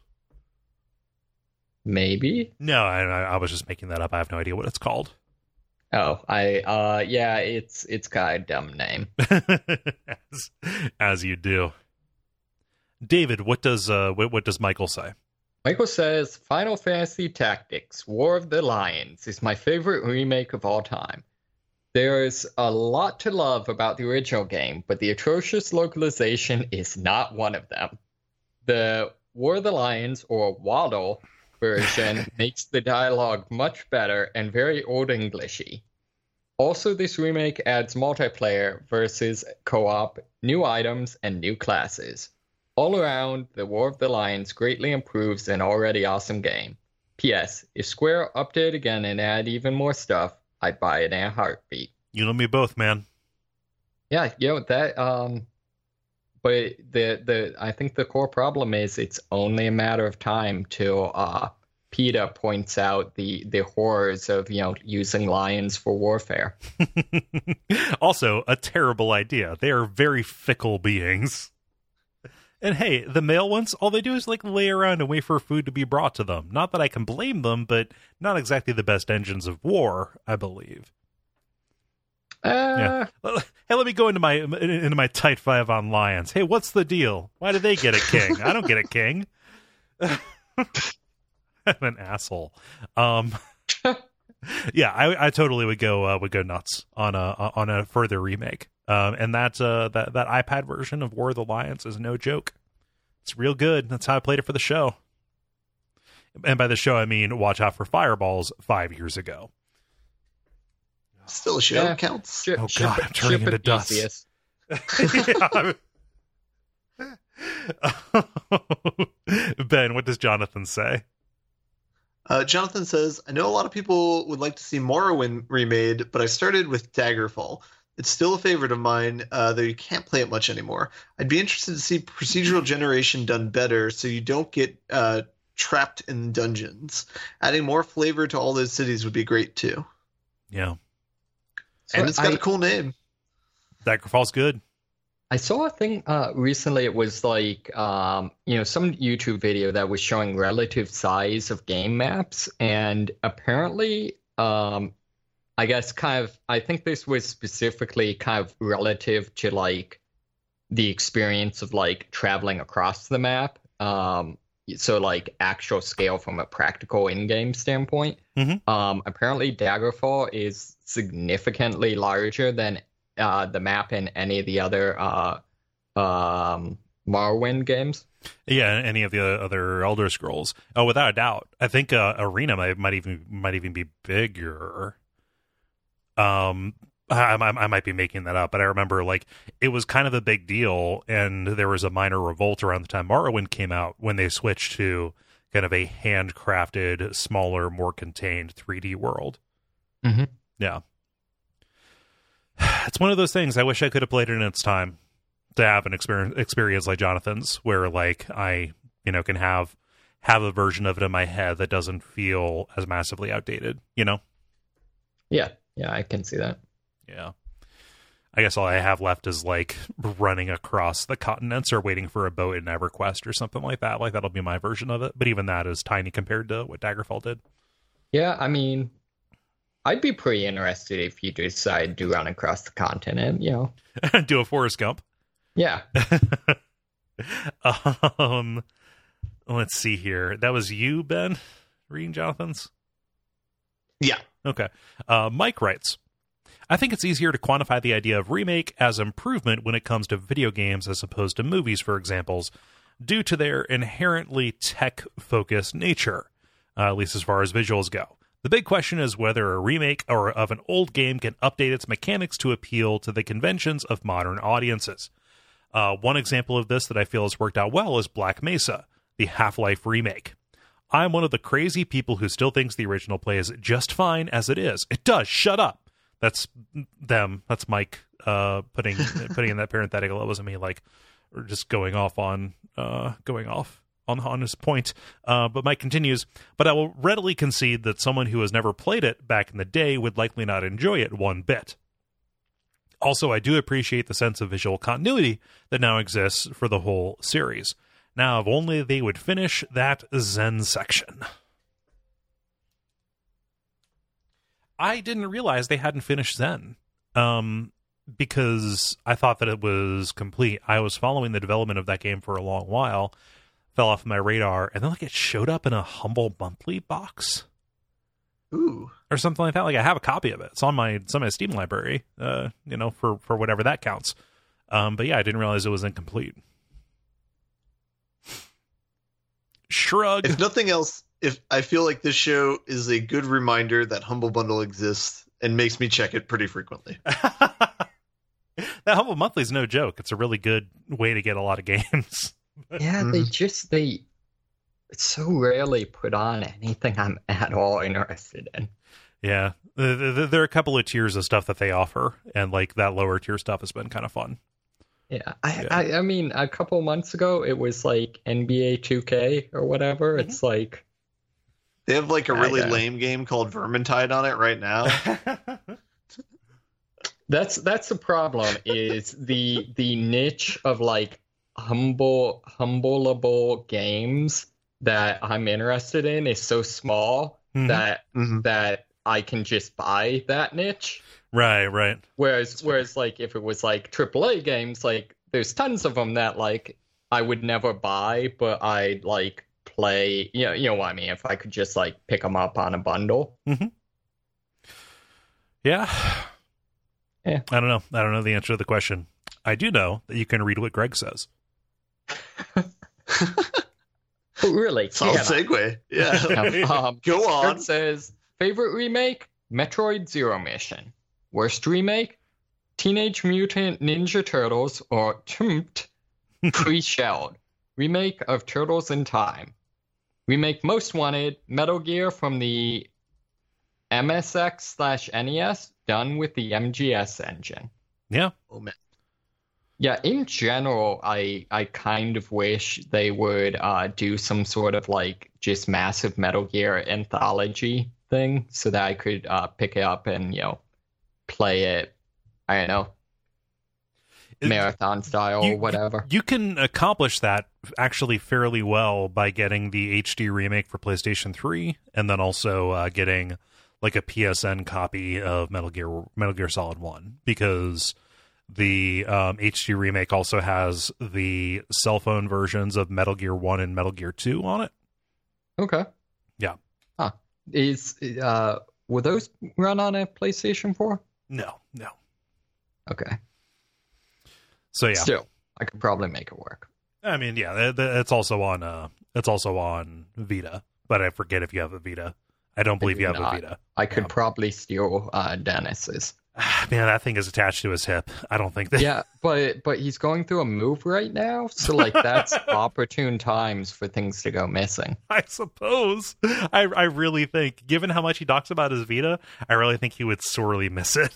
Maybe. No, I, I I was just making that up. I have no idea what it's called. Oh, I uh yeah, it's it's got a dumb name. as, as you do. David, what does uh what, what does Michael say? Michael says Final Fantasy Tactics: War of the Lions is my favorite remake of all time. There's a lot to love about the original game, but the atrocious localization is not one of them. The War of the Lions, or Waddle, version makes the dialogue much better and very Old Englishy. Also, this remake adds multiplayer versus co-op, new items, and new classes. All around, the War of the Lions greatly improves an already awesome game. P S. If Square update again and add even more stuff, I'd buy it in a heartbeat. You and me both, man. Yeah, you know that. Um, but the the I think the core problem is it's only a matter of time till uh, PETA points out the the horrors of you know using lions for warfare. Also, a terrible idea. They are very fickle beings. And hey, the male ones, all they do is like lay around and wait for food to be brought to them. Not that I can blame them, but not exactly the best engines of war, I believe. Uh, Yeah. Hey, let me go into my into my tight five on Lions. Hey, what's the deal? Why do they get a king? I don't get a king. I'm an asshole. Um, yeah, I, I totally would go uh, would go nuts on a on a further remake. Um, and that uh, that that iPad version of War of the Lions is no joke. It's real good. That's how I played it for the show. And by the show, I mean watch out for fireballs five years ago. Still a show Yeah. counts. ship, Oh, ship God, it- I'm turning ship into it dust. easiest. Ben, what does Jonathan say? Uh, Jonathan says, I know a lot of people would like to see Morrowind remade, but I started with Daggerfall. It's still a favorite of mine, uh, though you can't play it much anymore. I'd be interested to see procedural generation done better so you don't get uh, trapped in dungeons. Adding more flavor to all those cities would be great too. Yeah, So And it's got I- a cool name. Daggerfall's good. I saw a thing uh, recently. It was like, um, you know, some YouTube video that was showing relative size of game maps, and apparently, um, I guess kind of, I think this was specifically kind of relative to like the experience of like traveling across the map. Um, so like actual scale from a practical in-game standpoint. Mhm. Um, apparently, Daggerfall is significantly larger than uh, the map in any of the other uh, um, Morrowind games. Yeah, any of the other Elder Scrolls. Oh, without a doubt. I think uh, Arena might, might even might even be bigger. Um, I, I, I might be making that up, but I remember like it was kind of a big deal, and there was a minor revolt around the time Morrowind came out when they switched to kind of a handcrafted, smaller, more contained three D world. Mm-hmm. Yeah. It's one of those things I wish I could have played it in its time to have an experience experience like Jonathan's, where like I, you know, can have have a version of it in my head that doesn't feel as massively outdated, you know? Yeah, yeah, I can see that. Yeah. I guess all I have left is like running across the continents or waiting for a boat in EverQuest or something like that. Like that'll be my version of it. But even that is tiny compared to what Daggerfall did. Yeah, I mean, I'd be pretty interested if you decide to run across the continent, you know. Do a Forrest Gump. Yeah. um, let's see here. That was you, Ben, reading Jonathan's? Yeah. Okay. Uh, Mike writes, I think it's easier to quantify the idea of remake as improvement when it comes to video games as opposed to movies, for examples, due to their inherently tech-focused nature, uh, at least as far as visuals go. The big question is whether a remake or of an old game can update its mechanics to appeal to the conventions of modern audiences. Uh, one example of this that I feel has worked out well is Black Mesa, the Half-Life remake. I'm one of the crazy people who still thinks the original plays just fine as it is. It does. Shut up. That's them. That's Mike uh, putting putting in that parenthetical. It wasn't me like or just going off on uh, going off on on his point. Uh, but Mike continues. But I will readily concede that someone who has never played it back in the day would likely not enjoy it one bit. Also, I do appreciate the sense of visual continuity that now exists for the whole series. Now, if only they would finish that Zen section. I didn't realize they hadn't finished Zen, um, because I thought that it was complete. I was following the development of that game for a long while, fell off my radar, and then like it showed up in a Humble Monthly box Ooh. or something like that. Like I have a copy of it. It's on my it's on my Steam library, uh, you know, for for whatever that counts. Um, but yeah, I didn't realize it was incomplete. Shrug. If nothing else, if I feel like this show is a good reminder that Humble Bundle exists and makes me check it pretty frequently. That Humble Monthly is no joke. It's a really good way to get a lot of games. Yeah, they just, they so rarely put on anything I'm at all interested in. Yeah, there are a couple of tiers of stuff that they offer, and like that lower tier stuff has been kind of fun. Yeah, I, Yeah. I, I mean, a couple months ago, it was like N B A two K or whatever. Mm-hmm. It's like, They have like a I really know. lame game called Vermintide on it right now. that's that's the problem is the the niche of like humble humbleable games that I'm interested in is so small Mhm. that Mhm. that I can just buy that niche. Right, right. Whereas, whereas like if it was like triple A games, like there's tons of them that like I would never buy, but I'd like play. You know, you know what I mean? If I could just like pick them up on a bundle. Mm-hmm. Yeah. Yeah. I don't know. I don't know the answer to the question. I do know that you can read what Greg says. Oh, really? Solid Yeah. segue. Yeah. um, Go on. Greg says favorite remake: Metroid Zero Mission. Worst remake: Teenage Mutant Ninja Turtles or T M T Pre-Shelled. Remake of Turtles in Time. Remake most wanted: Metal Gear from the M S X slash N E S, done with the M G S engine. Yeah. Oh man. Yeah, in general, I I kind of wish they would uh, do some sort of like just massive Metal Gear anthology thing so that I could uh, pick it up and, you know, play it, I don't know, It- marathon style you, or whatever. You can accomplish that actually fairly well by getting the H D remake for PlayStation three, and then also uh, getting like a P S N copy of Metal Gear Metal Gear Solid one, because the um, H D remake also has the cell phone versions of Metal Gear one and Metal Gear two on it. Okay. Yeah. Huh. Is uh will those run on a PlayStation four? No, no. Okay. So yeah, Still, I could probably make it work. I mean, yeah, th- th- it's also on uh, it's also on Vita, but I forget if you have a Vita. I don't believe do you have not. a Vita. I could Yeah. probably steal uh, Dennis's. Man, that thing is attached to his hip. I don't think that. Yeah, but but he's going through a move right now, so like that's opportune times for things to go missing. I suppose. I I really think, given how much he talks about his Vita, I really think he would sorely miss it.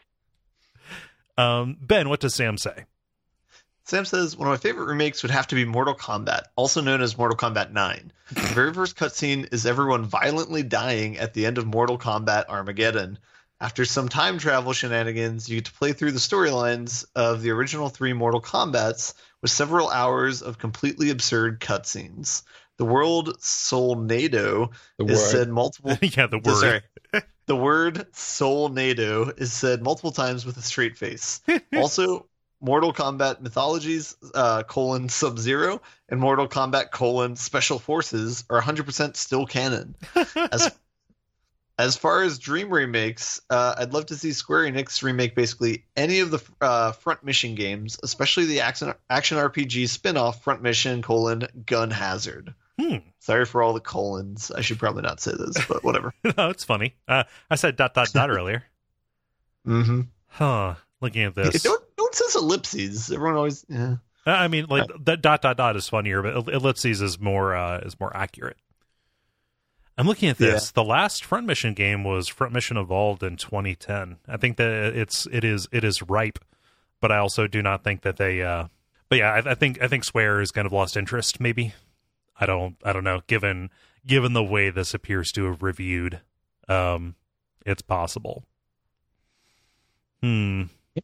Um, Ben, what does Sam say? Sam says, one of my favorite remakes would have to be Mortal Kombat, also known as Mortal Kombat nine. The very first cutscene is everyone violently dying at the end of Mortal Kombat Armageddon. After some time travel shenanigans, you get to play through the storylines of the original three Mortal Kombats with several hours of completely absurd cutscenes. The word Solnado The is word. said multiple Yeah, the the- word. Sorry. The word Solnado is said multiple times with a straight face. Also, Mortal Kombat Mythologies uh, colon Sub-Zero and Mortal Kombat colon Special Forces are one hundred percent still canon. As as far as Dream remakes, uh, I'd love to see Square Enix remake basically any of the uh, Front Mission games, especially the action, action R P G spin-off Front Mission colon Gun Hazard. Hmm. Sorry for all the colons. I should probably not say this, but whatever. No, it's funny. Uh, I said dot dot dot earlier. Mm-hmm. Huh. Looking at this. Don't don't says ellipses. Everyone always yeah. Uh, I mean, like that dot dot dot is funnier, but el- ellipses is more uh, is more accurate. I'm looking at this. The last Front Mission game was Front Mission Evolved in twenty ten. I think that it's it is it is ripe, but I also do not think that they. Uh, but yeah, I, I think I think Square has kind of lost interest. Maybe I don't I don't know. Given given the way this appears to have reviewed, um, it's possible. Hmm.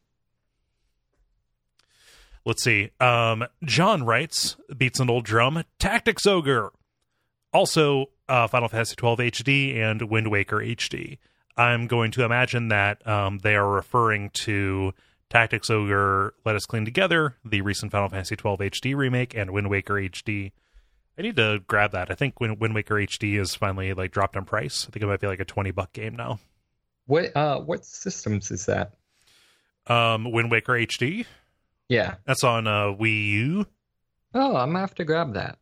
Let's see. Um, John writes, beats an old drum, Tactics Ogre. Also, uh, Final Fantasy twelve H D and Wind Waker H D. I'm going to imagine that um, they are referring to Tactics Ogre Let Us Clean Together, the recent Final Fantasy twelve H D remake, and Wind Waker H D. I need to grab that. I think Wind, Wind Waker H D is finally like dropped in price. I think it might be like a twenty buck game now. What uh what systems is that? Um, Wind Waker H D. Yeah. That's on uh, Wii U. Oh, I'm gonna have to grab that.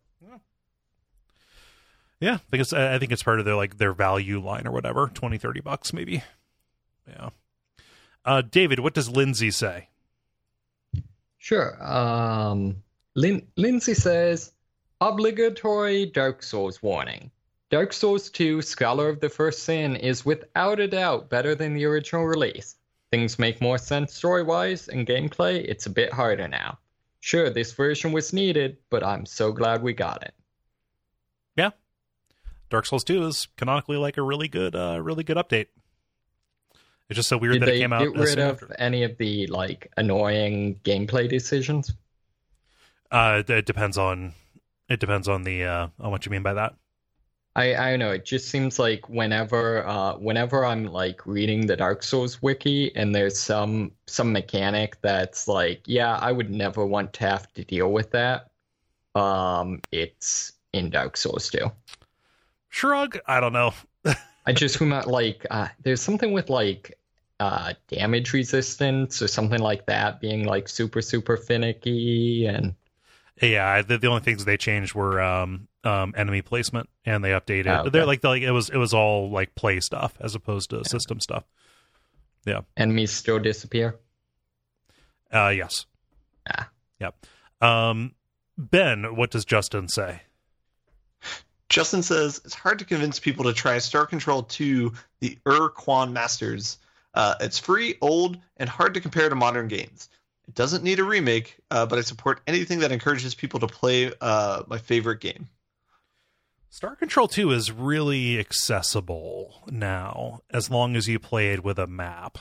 Yeah, because I think it's part of their like their value line or whatever, twenty, thirty bucks maybe. Yeah. Uh, David, what does Lindsay say? Sure. Um, Lin- Lindsay says, obligatory Dark Souls warning. Dark Souls two, Scholar of the First Sin is without a doubt better than the original release. Things make more sense story-wise, and gameplay, it's a bit harder now. Sure, this version was needed, but I'm so glad we got it. Yeah. Dark Souls two is canonically like a really good, uh, really good update. It's just so weird Did that they it came out. get as rid soon of after. any of the like annoying gameplay decisions? Uh, it depends on it depends on the uh, on what you mean by that. I I don't know. It just seems like whenever uh whenever I'm like reading the Dark Souls wiki and there's some some mechanic that's like, yeah, I would never want to have to deal with that. Um, it's in Dark Souls two. Shrug. I don't know. I just remember like uh, there's something with like uh damage resistance or something like that being like super super finicky and. Yeah, the, the only things they changed were um, um, enemy placement, and they updated. Oh, okay. They're like, they're like it was it was all like play stuff as opposed to yeah. system stuff. Yeah, enemies still disappear. Uh, yes. Ah. Yep. Um, Ben, what does Justin say? Justin says it's hard to convince people to try Star Control two, the Ur Quan Masters. Uh, it's free, old, and hard to compare to modern games. It doesn't need a remake, uh, but I support anything that encourages people to play uh, my favorite game. Star Control two is really accessible now, as long as you play it with a map.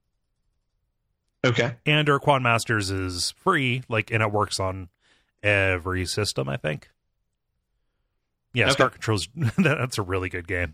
Okay. And Ur Quan Masters is free, like, and it works on every system, I think. Yeah, okay. Star Control's that's a really good game.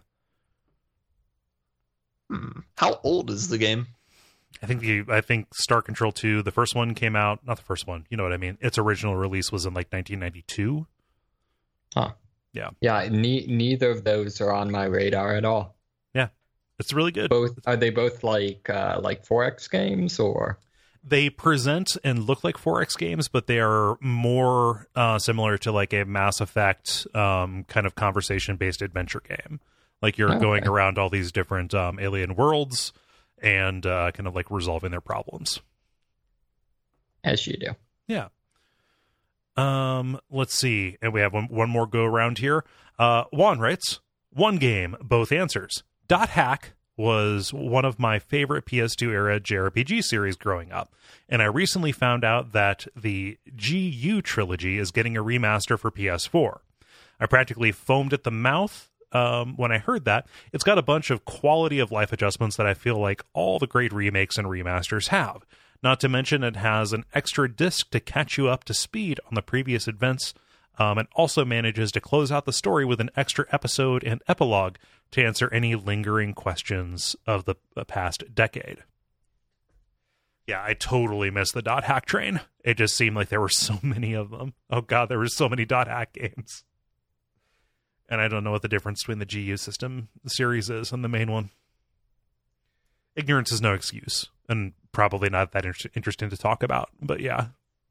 Hmm. How old is the game? I think the I think Star Control two, the first one came out, not the first one, you know what I mean? Its original release was in like nineteen ninety-two. Huh. Yeah. Yeah, ne- neither of those are on my radar at all. Yeah. It's really good. Both are they both like uh, like four X games or they present and look like four X games, but they are more uh, similar to like a Mass Effect um, kind of conversation-based adventure game. Like you're okay. going around all these different um, alien worlds and uh, kind of like resolving their problems. As you do. Yeah. Um, let's see. And we have one, one more go around here. Uh, Juan writes, one game, both answers. Dot Hack was one of my favorite P S two era J R P G series growing up, and I recently found out that the G U trilogy is getting a remaster for P S four. I practically foamed at the mouth um, when I heard that. It's got a bunch of quality of life adjustments that I feel like all the great remakes and remasters have. Not to mention it has an extra disc to catch you up to speed on the previous events, um, and also manages to close out the story with an extra episode and epilogue to answer any lingering questions of the, the past decade. Yeah, I totally missed the Dot Hack train. It just seemed like there were so many of them. Oh god, there were so many Dot Hack games. And I don't know what the difference between the G U system series is and the main one. Ignorance is no excuse, and probably not that inter- interesting to talk about, but yeah.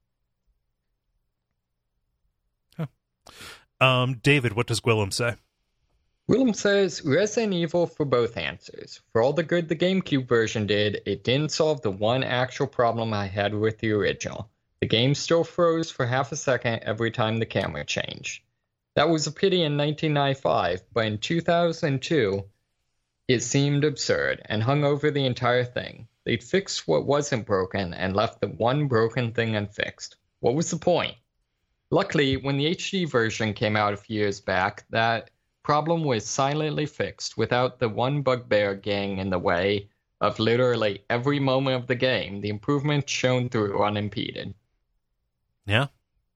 Huh. Um, David, what does Gwillem say? Willem says, Resident Evil for both answers. For all the good the GameCube version did, it didn't solve the one actual problem I had with the original. The game still froze for half a second every time the camera changed. That was a pity in nineteen ninety-five, but in two thousand two, it seemed absurd and hung over the entire thing. They'd fixed what wasn't broken and left the one broken thing unfixed. What was the point? Luckily, when the H D version came out a few years back, that problem was silently fixed without the one bugbear getting in the way of literally every moment of the game. The improvements shone through unimpeded. Yeah.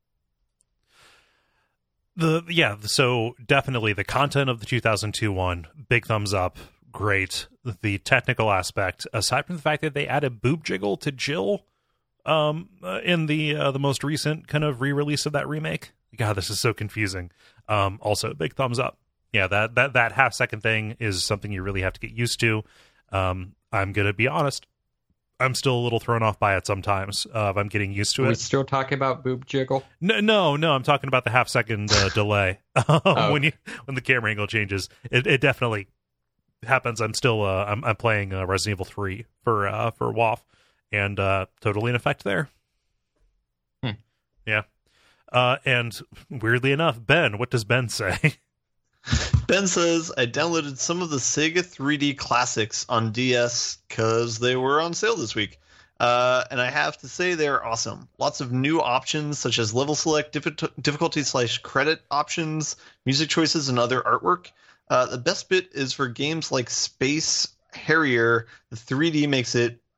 The yeah, so definitely the content of the two thousand two one, big thumbs up, great. The technical aspect, aside from the fact that they added boob jiggle to Jill um, uh, in the uh, the most recent kind of re-release of that remake. God, this is so confusing. Um, also, big thumbs up. Yeah, that, that, that half-second thing is something you really have to get used to. Um, I'm going to be honest. I'm still a little thrown off by it sometimes. Uh, if I'm getting used to it. We're still talking about boob jiggle? No, no, no. I'm talking about the half-second uh, delay. um, oh. When you when the camera angle changes. It, it definitely happens. I'm still uh, I'm, I'm playing uh, Resident Evil three for, uh, for W A F, and uh, totally in effect there. Hmm. Yeah. Uh, and weirdly enough, Ben, what does Ben say? Ben says, I downloaded some of the Sega three D classics on D S because they were on sale this week. Uh, and I have to say they're awesome. Lots of new options such as level select, diffi- difficulty slash credit options, music choices, and other artwork. Uh, the best bit is for games like Space Harrier, the three D makes it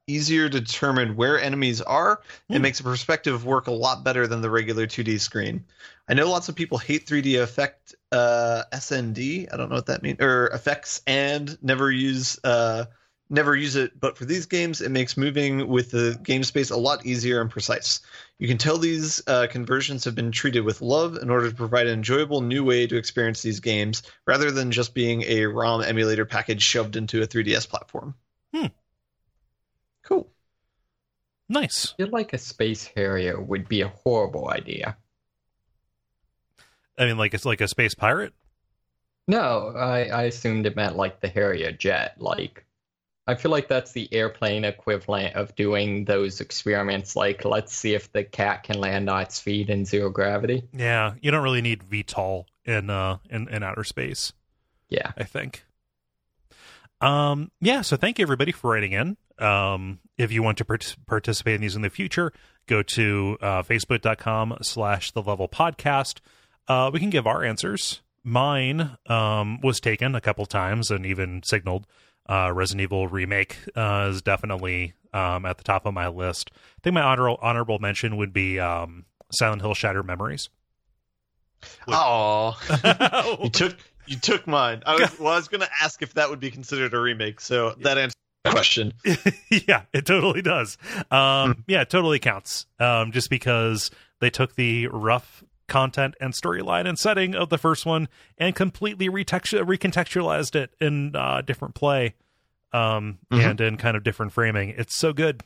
easier to determine where enemies are. Mm. It makes a perspective work a lot better than the regular two D screen. I know lots of people hate three D effect uh, S N D. I don't know what that means, or effects, and never use uh, never use it. But for these games, it makes moving with the game space a lot easier and precise. You can tell these uh, conversions have been treated with love in order to provide an enjoyable new way to experience these games, rather than just being a ROM emulator package shoved into a three D S platform. Hmm. Cool. Nice. I feel like a Space Harrier would be a horrible idea. I mean, like it's like a space pirate? No, I, I assumed it meant like the Harrier jet. Like, I feel like that's the airplane equivalent of doing those experiments. Like, let's see if the cat can land on its feet in zero gravity. Yeah, you don't really need V TOL in uh in, in outer space. Yeah. I think. Um, yeah, so thank you everybody for writing in. Um, if you want to part- participate in these in the future, go to uh, facebook.com slash the level podcast. Uh, we can give our answers. Mine um, was taken a couple times and even signaled. Uh, Resident Evil Remake uh, is definitely um, at the top of my list. I think my honor- honorable mention would be um, Silent Hill Shattered Memories. Oh, you took you took mine. I was well, I was going to ask if that would be considered a remake, so that answers the question. Yeah, it totally does. Um, yeah, it totally counts. Um, just because they took the rough content and storyline and setting of the first one and completely retextu- recontextualized it in uh, different play um, mm-hmm. and in kind of different framing. It's so good.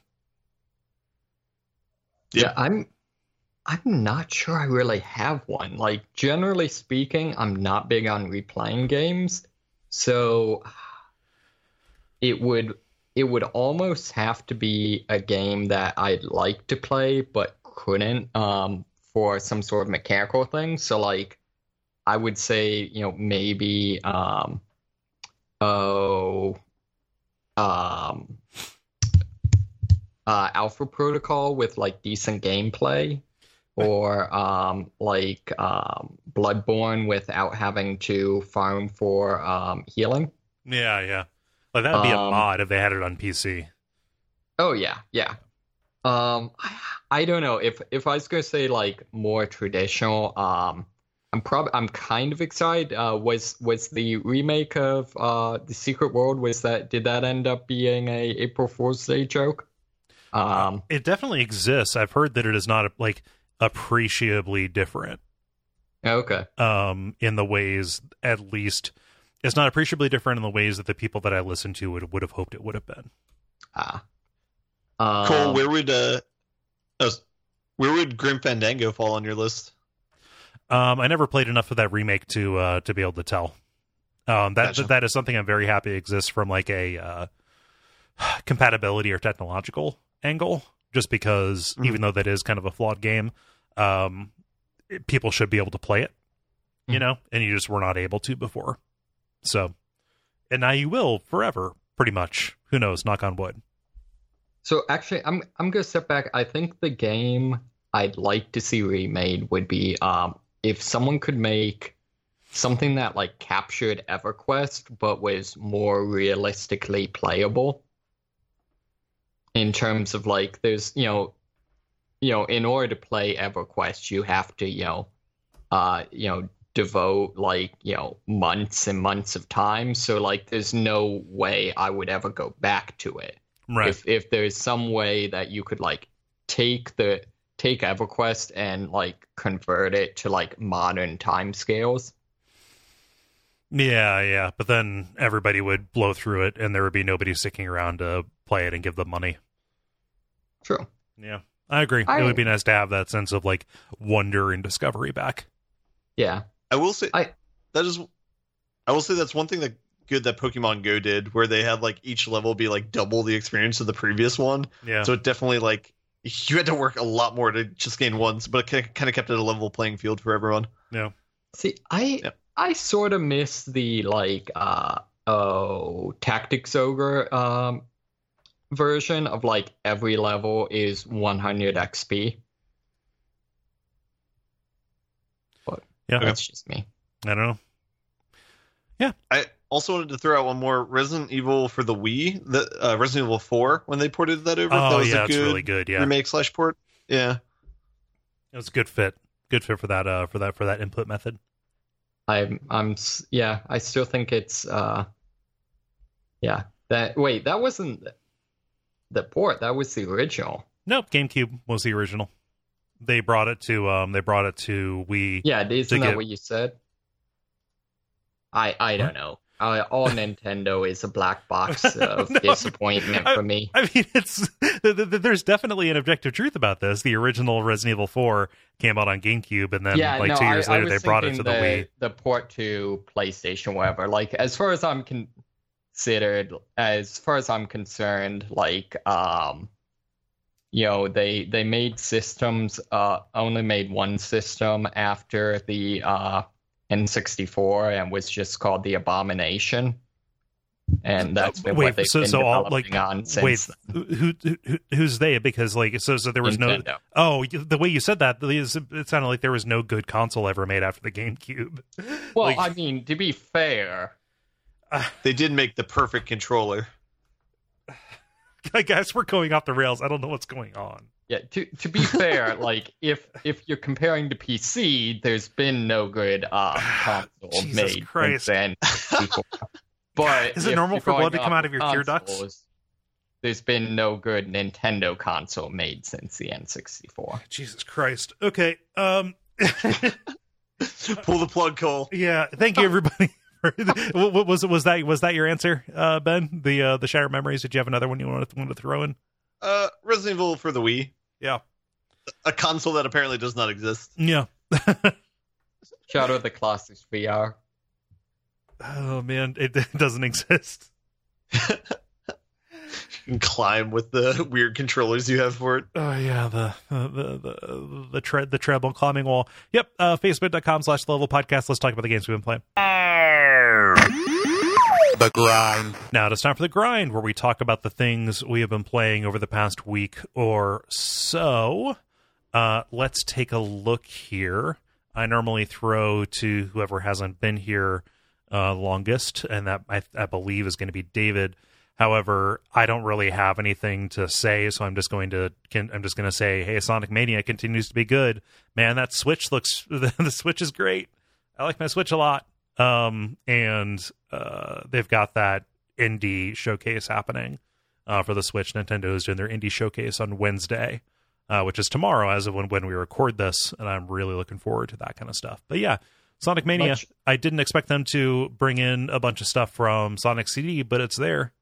Yeah, yeah I'm. I'm not sure I really have one. Like, generally speaking, I'm not big on replaying games. So it would it would almost have to be a game that I'd like to play but couldn't um, for some sort of mechanical thing. So, like, I would say, you know, maybe, um, oh, um, uh, Alpha Protocol with, like, decent gameplay. Or um, like um, Bloodborne without having to farm for um, healing. Yeah, yeah. Like that would be um, a mod if they had it on P C. Oh yeah, yeah. Um, I, I don't know if if I was gonna say like more traditional. Um, I'm probably I'm kind of excited. Uh, was was the remake of uh The Secret World? Was that did that end up being a April Fool's Day joke? Um, uh, it definitely exists. I've heard that it is not a, like. appreciably different. Okay. Um, in the ways, at least, it's not appreciably different in the ways that the people that I listened to would would have hoped it would have been. Ah. Um, Cole, where would uh, uh, where would Grim Fandango fall on your list? Um, I never played enough of that remake to uh to be able to tell. Um, that Gotcha. that is something I'm very happy exists from like a uh, compatibility or technological angle. Just because, mm-hmm. even though that is kind of a flawed game, um, it, people should be able to play it, you mm-hmm. know, and you just were not able to before. So, and now you will forever, pretty much. Who knows? Knock on wood. So actually, I'm I'm gonna step back. I think the game I'd like to see remade would be um, if someone could make something that like captured EverQuest but was more realistically playable. In terms of like, there's, you know, you know, in order to play EverQuest, you have to, you know, uh, you know, devote like, you know, months and months of time. So like, there's no way I would ever go back to it. Right. If if there's some way that you could like take the take EverQuest and like convert it to like modern timescales. Yeah, yeah, but then everybody would blow through it, and there would be nobody sticking around to play it and give them money. True. Yeah, I agree. I, it would be nice to have that sense of like wonder and discovery back. Yeah, I will say I that is. I will say that's one thing that good that Pokemon Go did, where they had like each level be like double the experience of the previous one. Yeah. So it definitely like you had to work a lot more to just gain once, but it kind of kept it a level playing field for everyone. Yeah. See, I. Yeah. I sort of miss the, like, uh, oh, Tactics Ogre um, version of, like, every level is one hundred X P. But yeah, that's just me. I don't know. Yeah. I Also wanted to throw out one more Resident Evil for the Wii, the uh, Resident Evil four when they ported that over. Oh that was yeah, a it's good really good. Yeah, remake slash port. Yeah, it was a good fit. Good fit for that. Uh, for that for that input method. I'm I'm s- yeah. I still think it's uh, yeah. That wait, that wasn't the port. That was the original. Nope, GameCube was the original. They brought it to um. They brought it to Wii. Yeah, isn't that get- what you said? I I don't know. Uh, all Nintendo is a black box of No. disappointment I- for me. I mean, it's th- th- there's definitely an objective truth about this. The original Resident Evil four came out on GameCube, and then yeah, like no, two years I, I later, they was brought it to thinking the Wii. The port to PlayStation, whatever. Like, as far as I'm considered, as far as I'm concerned, like, um, you know, they they made systems, uh, only made one system after the uh N sixty-four, and was just called the Abomination. And that's been Wait, what they've so- been so all, developing like, on since Wait, who, who who's they? Because like so so there was no. Nintendo. Oh, the way you said that, it sounded like there was no good console ever made after the GameCube. Well, Like, I mean, to be fair, they did make the perfect controller. I guess we're going off the rails. I don't know what's going on. yeah. To to be fair, like if if you're comparing to P C, there's been no good uh, console Jesus made Christ. since then. But Is it if normal you're for blood going to come off out of your tear ducts? consoles, there's been no good Nintendo console made since the N sixty-four. Jesus Christ. Okay. Um. Pull the plug, Cole. Yeah. Thank you, everybody. what, what was was that? Was that your answer, uh, Ben? The uh, the Shattered Memories. Did you have another one you wanted to, wanted to throw in? Uh, Resident Evil for the Wii, Yeah. a console that apparently does not exist. Yeah. Shadow of the Colossus V R. Oh man, it, it doesn't exist. You can climb with the weird controllers you have for it. Oh yeah, the the the the, the, tre- the treble climbing wall. Yep. Uh, Facebook.com slash level podcast. Let's talk about the games we've been playing. The grind. Now it's time for the grind, where we talk about the things we have been playing over the past week or so. Uh, let's take a look here. I normally throw to whoever hasn't been here uh, longest, and that I, I believe is going to be David. However, I don't really have anything to say, so I'm just going to can, I'm just going to say, hey, Sonic Mania continues to be good. Man, that Switch looks the Switch is great. I like my Switch a lot. Um, and uh, they've got that indie showcase happening uh, for the Switch. Nintendo is doing their indie showcase on Wednesday, uh, which is tomorrow as of when, when we record this, and I'm really looking forward to that kind of stuff. But yeah, Sonic Mania, Much- I didn't expect them to bring in a bunch of stuff from Sonic C D, but it's there.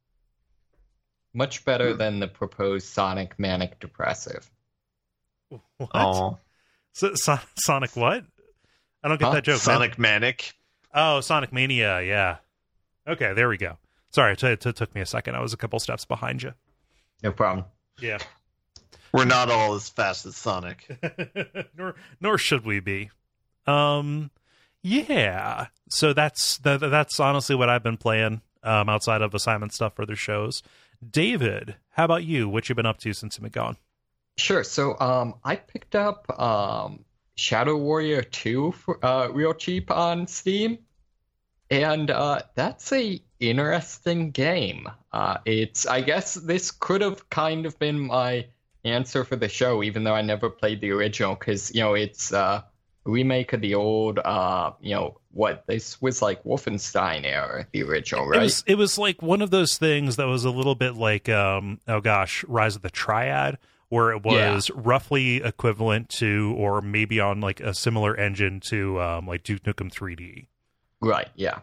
Much better than the proposed Sonic Manic Depressive. What? Oh, So, so, Sonic what? I don't get Huh? that joke. man. Sonic Manic. Oh, Sonic Mania, yeah. Okay, there we go. Sorry, it, t- it took me a second. I was a couple steps behind you. No problem. Yeah. We're not all as fast as Sonic. nor nor should we be. Um, yeah. So that's that, that's honestly what I've been playing. Um, outside of assignment stuff for other shows. David, how about you? What you been up to since you've been gone? Sure. So, um, I picked up um Shadow Warrior two for uh real cheap on Steam, and uh, that's a interesting game. Uh, it's I guess this could have kind of been my answer for the show, even though I never played the original, because you know it's uh, a remake of the old uh, you know what this was like Wolfenstein era, the original, right? It was it was like one of those things that was a little bit like um oh gosh, Rise of the Triad, where it was Yeah. roughly equivalent to, or maybe on like a similar engine to um like Duke Nukem three D. Right, yeah.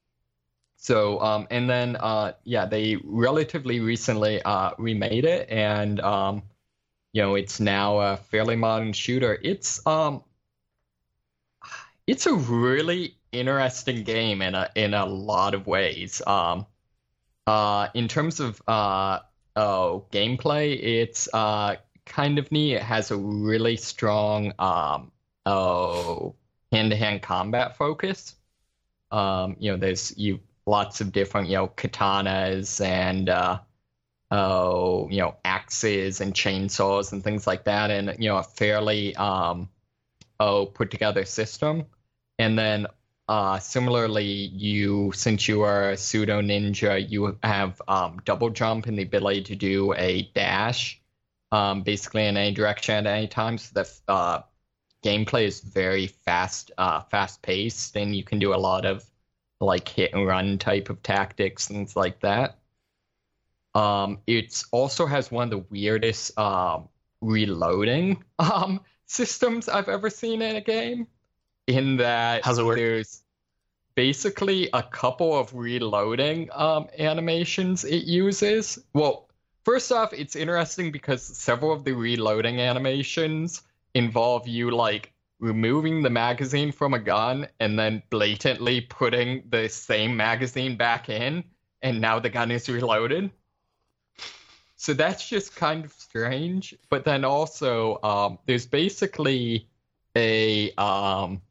So, um, and then, uh, yeah, they relatively recently uh, remade it, and, um, you know, it's now a fairly modern shooter. It's, um, it's a really interesting game in a in a lot of ways. Um, uh, in terms of uh, oh, gameplay, it's uh, kind of neat. It has a really strong um, oh, hand-to-hand combat focus. Um, you know, there's you lots of different, you know, katanas and uh, oh, you know, axes and chainsaws and things like that, and you know, a fairly um, oh, put together system. And then uh, similarly, you since you are a pseudo ninja, you have um, double jump and the ability to do a dash, um, basically in any direction at any time. So the uh, gameplay is very fast, uh, fast paced, and you can do a lot of like hit and run type of tactics, things like that. Um, it also has one of the weirdest um, reloading um, systems I've ever seen in a game. In that, How's it work? There's basically a couple of reloading um, animations it uses. Well, first off, it's interesting because several of the reloading animations involve you like removing the magazine from a gun and then blatantly putting the same magazine back in, and now the gun is reloaded. So that's just kind of strange. But then also, um, there's basically a um,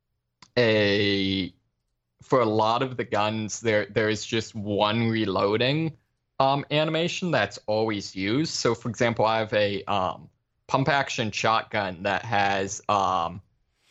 a for a lot of the guns there there is just one reloading um, animation that's always used. So, for example, I have a um, pump action shotgun that has um,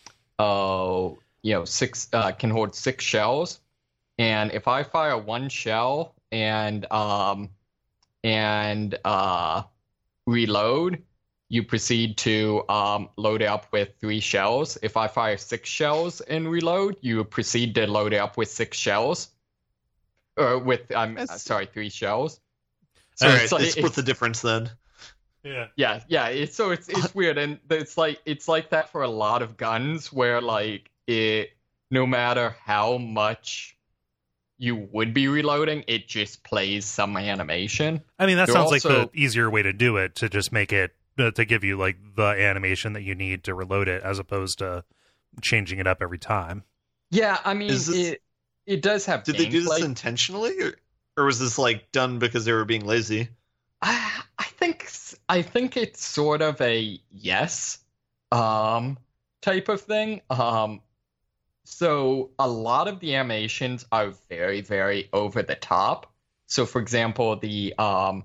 oh you know six uh, can hold six shells, and if I fire one shell and um, and uh, reload, you proceed to um, load it up with three shells. If I fire six shells and reload, you proceed to load it up with six shells. Or with, I'm um, sorry, three shells. So All right, it's, like, it's split the difference then. Yeah, yeah, yeah. It's, so it's it's weird, and it's like it's like that for a lot of guns, where like it, no matter how much you would be reloading, it just plays some animation. I mean, that They're sounds also, like the easier way to do it, to just make it, uh, to give you like the animation that you need to reload it, as opposed to changing it up every time. Yeah, I mean, this, it it does have Did gameplay. they do this intentionally, or, or was this like done because they were being lazy? I, I think I think it's sort of a yes um, type of thing. Um, so a lot of the animations are very, very over the top. So, for example, the um,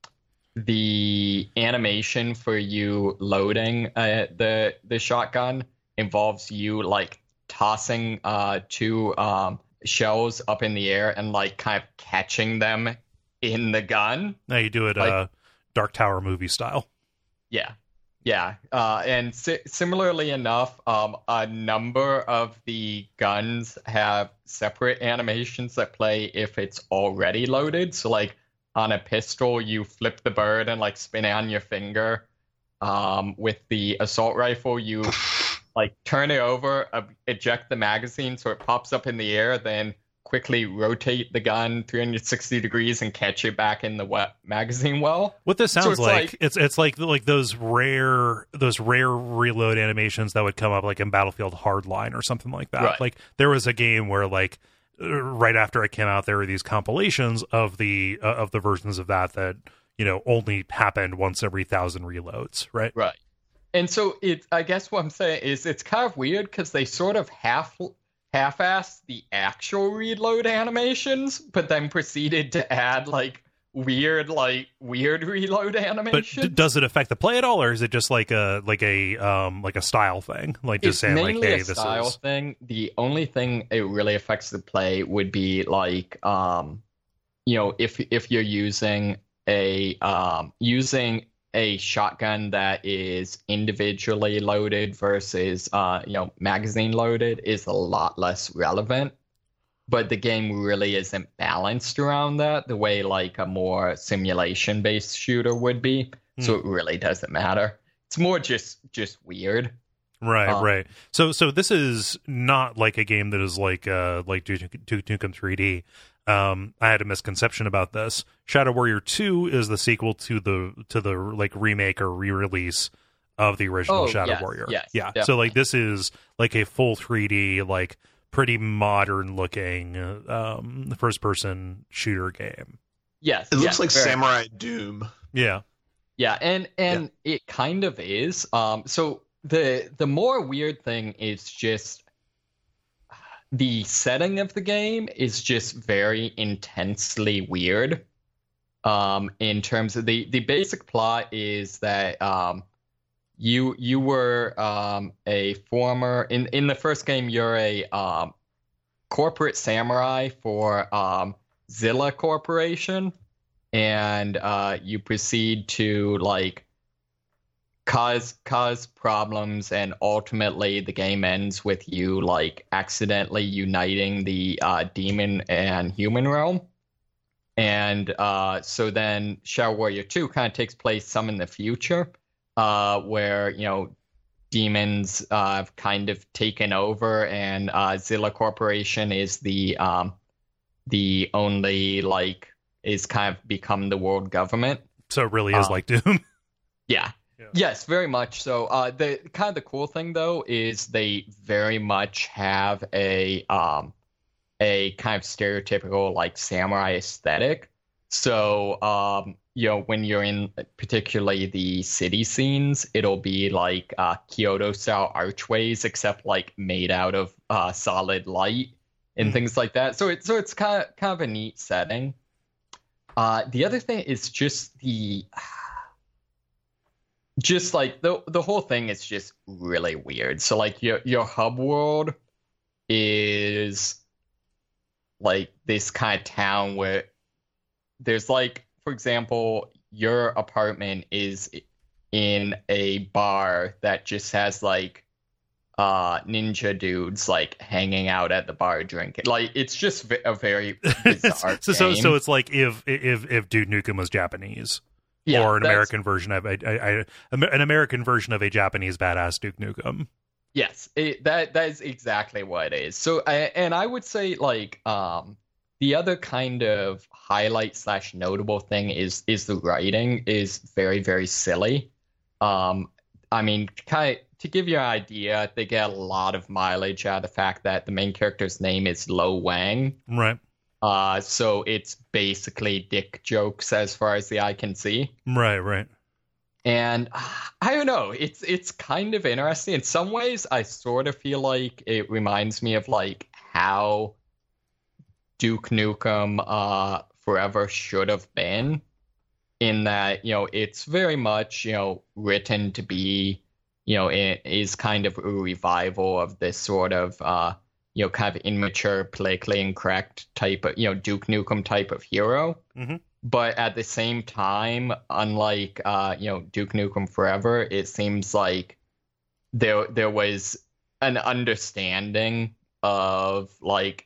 the animation for you loading uh, the the shotgun involves you like tossing uh, two um, shells up in the air and like kind of catching them in the gun. Now you do it like, uh, Dark Tower movie style. Yeah. Yeah, uh, and si- similarly enough, um, a number of the guns have separate animations that play if it's already loaded. So, like, on a pistol, you flip the bird and, like, spin it on your finger. Um, with the assault rifle, you, like, turn it over, uh, eject the magazine so it pops up in the air, then quickly rotate the gun three hundred sixty degrees and catch it back in the wet magazine well. What this sounds so it's like, like it's it's like like those rare those rare reload animations that would come up like in Battlefield Hardline or something like that. Right. Like there was a game where like right after it came out, there were these compilations of the uh, of the versions of that that you know only happened once every thousand reloads. Right. Right. And so it, I guess what I'm saying is it's kind of weird because they sort of half. half-assed the actual reload animations, but then proceeded to add like weird, like weird reload animations. But d- does it affect the play at all, or is it just like a like a um like a style thing? Like just it's saying like, hey, a this style is thing. The only thing it really affects the play would be like um, you know, if if you're using a um using a shotgun that is individually loaded versus uh you know magazine loaded is a lot less relevant, but the game really isn't balanced around that the way like a more simulation based shooter would be. mm. So it really doesn't matter. It's more just just weird. Right, um, right. So, so this is not like a game that is like uh like Duke Nukem three D. Um, I had a misconception about this. Shadow Warrior two is the sequel to the to the like remake or re-release of the original oh, Shadow yes, Warrior. Yes, yeah. Definitely. So like this is like a full three D, like pretty modern looking um first person shooter game. Yes, it looks yes, like very Samurai Doom. Yeah. Yeah, and and yeah. It kind of is. Um, so the the more weird thing is just the setting of the game is just very intensely weird. Um, in terms of the the basic plot is that um, you you were um a former in in the first game you're a um corporate samurai for um, Zilla Corporation, and uh, you proceed to like cause cause problems, and ultimately the game ends with you like accidentally uniting the uh, demon and human realm. And uh, so then Shadow Warrior two kind of takes place some in the future, uh, where, you know, demons uh, have kind of taken over, and uh, Zilla Corporation is the um, the only, like, is kind of become the world government. So it really is Um, like Doom. Yeah. Yeah. Yes, very much so. Uh, the kind of the cool thing though is they very much have a um a kind of stereotypical like samurai aesthetic. So um you know, when you're in particularly the city scenes, it'll be like uh Kyoto style archways, except like made out of uh solid light and Mhm. things like that. So it's so it's kind of kind of a neat setting. Uh, the other thing is just the just like the the whole thing is just really weird. So like your your hub world is like this kind of town where there's like, for example, your apartment is in a bar that just has like uh ninja dudes like hanging out at the bar drinking. Like it's just v- a very bizarre so, so game. so it's like if if if Duke Nukem was Japanese, Yeah, or an that's- American version of a, a, a, an American version of a Japanese badass Duke Nukem. Yes, it, that that is exactly what it is. So, I, and I would say like um the other kind of highlight slash notable thing is is the writing is very very silly. Um, I mean, kind of, to give you an idea, they get a lot of mileage out of the fact that the main character's name is Lo Wang. Right, Uh, so it's basically dick jokes as far as the eye can see. right, right. And uh, I don't know, it's it's kind of interesting. In some ways, I sort of feel like it reminds me of like how Duke Nukem uh, Forever should have been, in that, you know, it's very much, you know, written to be, you know, it is kind of a revival of this sort of, uh, you know, kind of immature, politically incorrect type of, you know, Duke Nukem type of hero. Mm-hmm. But at the same time, unlike uh, you know, Duke Nukem Forever, it seems like there there was an understanding of like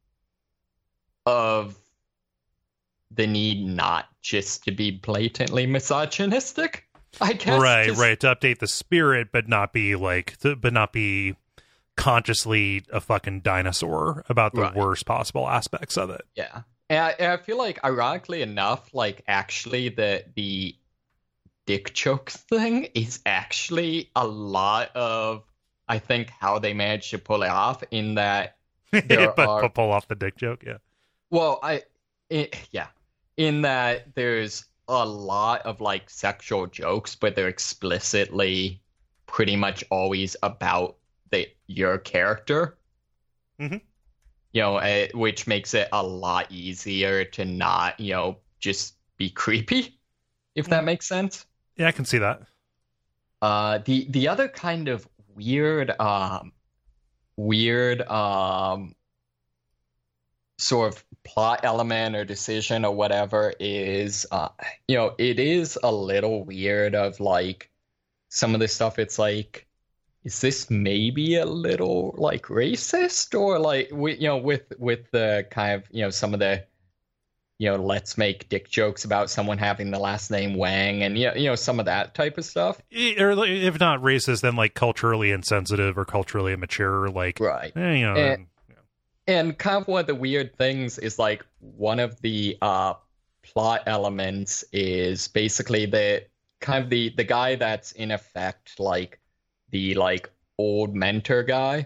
of the need not just to be blatantly misogynistic, I guess. Right, 'cause- right. To update the spirit, but not be like, to, but not be consciously a fucking dinosaur about the Right. worst possible aspects of it. Yeah. And I, and I feel like, ironically enough, like actually the the dick jokes thing is actually a lot of, I think, how they managed to pull it off. In that, There but, are- but pull off the dick joke, yeah. well, I, it, yeah, in that there's a lot of like sexual jokes, but they're explicitly pretty much always about the your character. Mhm. You know, uh, which makes it a lot easier to not, you know, just be creepy, if that makes sense. Yeah, I can see that. Uh, the the other kind of weird, um, weird, um, sort of plot element or decision or whatever is, uh, you know, it is a little weird. Of like some of the stuff, it's like, is this maybe a little like racist, or like we, you know, with with the kind of, you know, some of the, you know, let's make dick jokes about someone having the last name Wang, and you know, you know, some of that type of stuff. E- Or like, if not racist, then like culturally insensitive or culturally immature. Like, Right. eh, you know, And- yeah. And kind of one of the weird things is like one of the uh plot elements is basically the kind of the the guy that's in effect like the like old mentor guy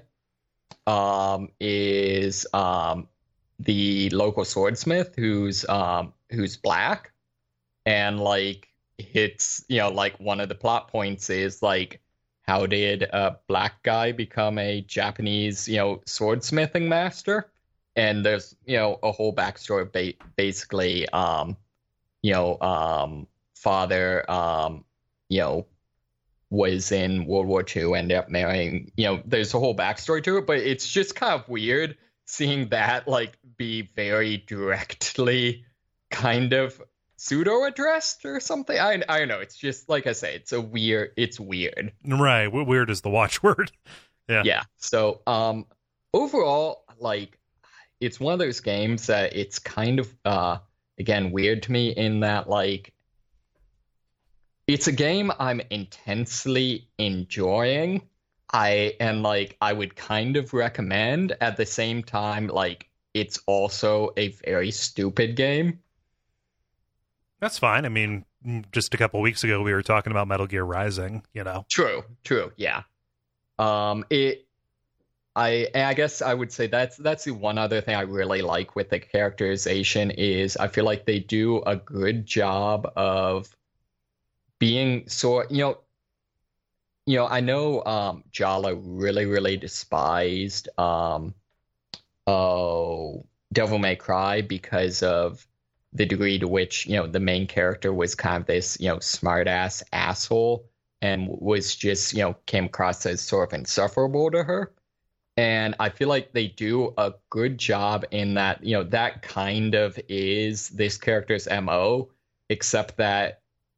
um is um the local swordsmith who's um who's black. And like it's, you know, like one of the plot points is like, how did a black guy become a Japanese, you know, swordsmithing master? And there's, you know, a whole backstory. Ba- basically, um, you know, um, father, um, you know, was in World War Two, ended up marrying, you know, there's a whole backstory to it, but it's just kind of weird seeing that like be very directly kind of pseudo addressed or something. I I don't know. It's just like I say, it's a weird. It's weird. Right. Weird is the watchword. Yeah. Yeah. So um, overall, like, it's one of those games that it's kind of uh again weird to me in that like it's a game I'm intensely enjoying. I and like I would kind of recommend. At the same time, like it's also a very stupid game. That's fine. I mean, just a couple weeks ago we were talking about Metal Gear Rising, you know. True, true, yeah. Um it I I guess I would say that's that's the one other thing I really like with the characterization is I feel like they do a good job of being sort, you know, you know, I know um Jala really, really despised um oh Devil May Cry because of the degree to which, you know, the main character was kind of this, you know, smart ass asshole and was just, you know, came across as sort of insufferable to her. And I feel like they do a good job in that, you know, that kind of is this character's M O, except that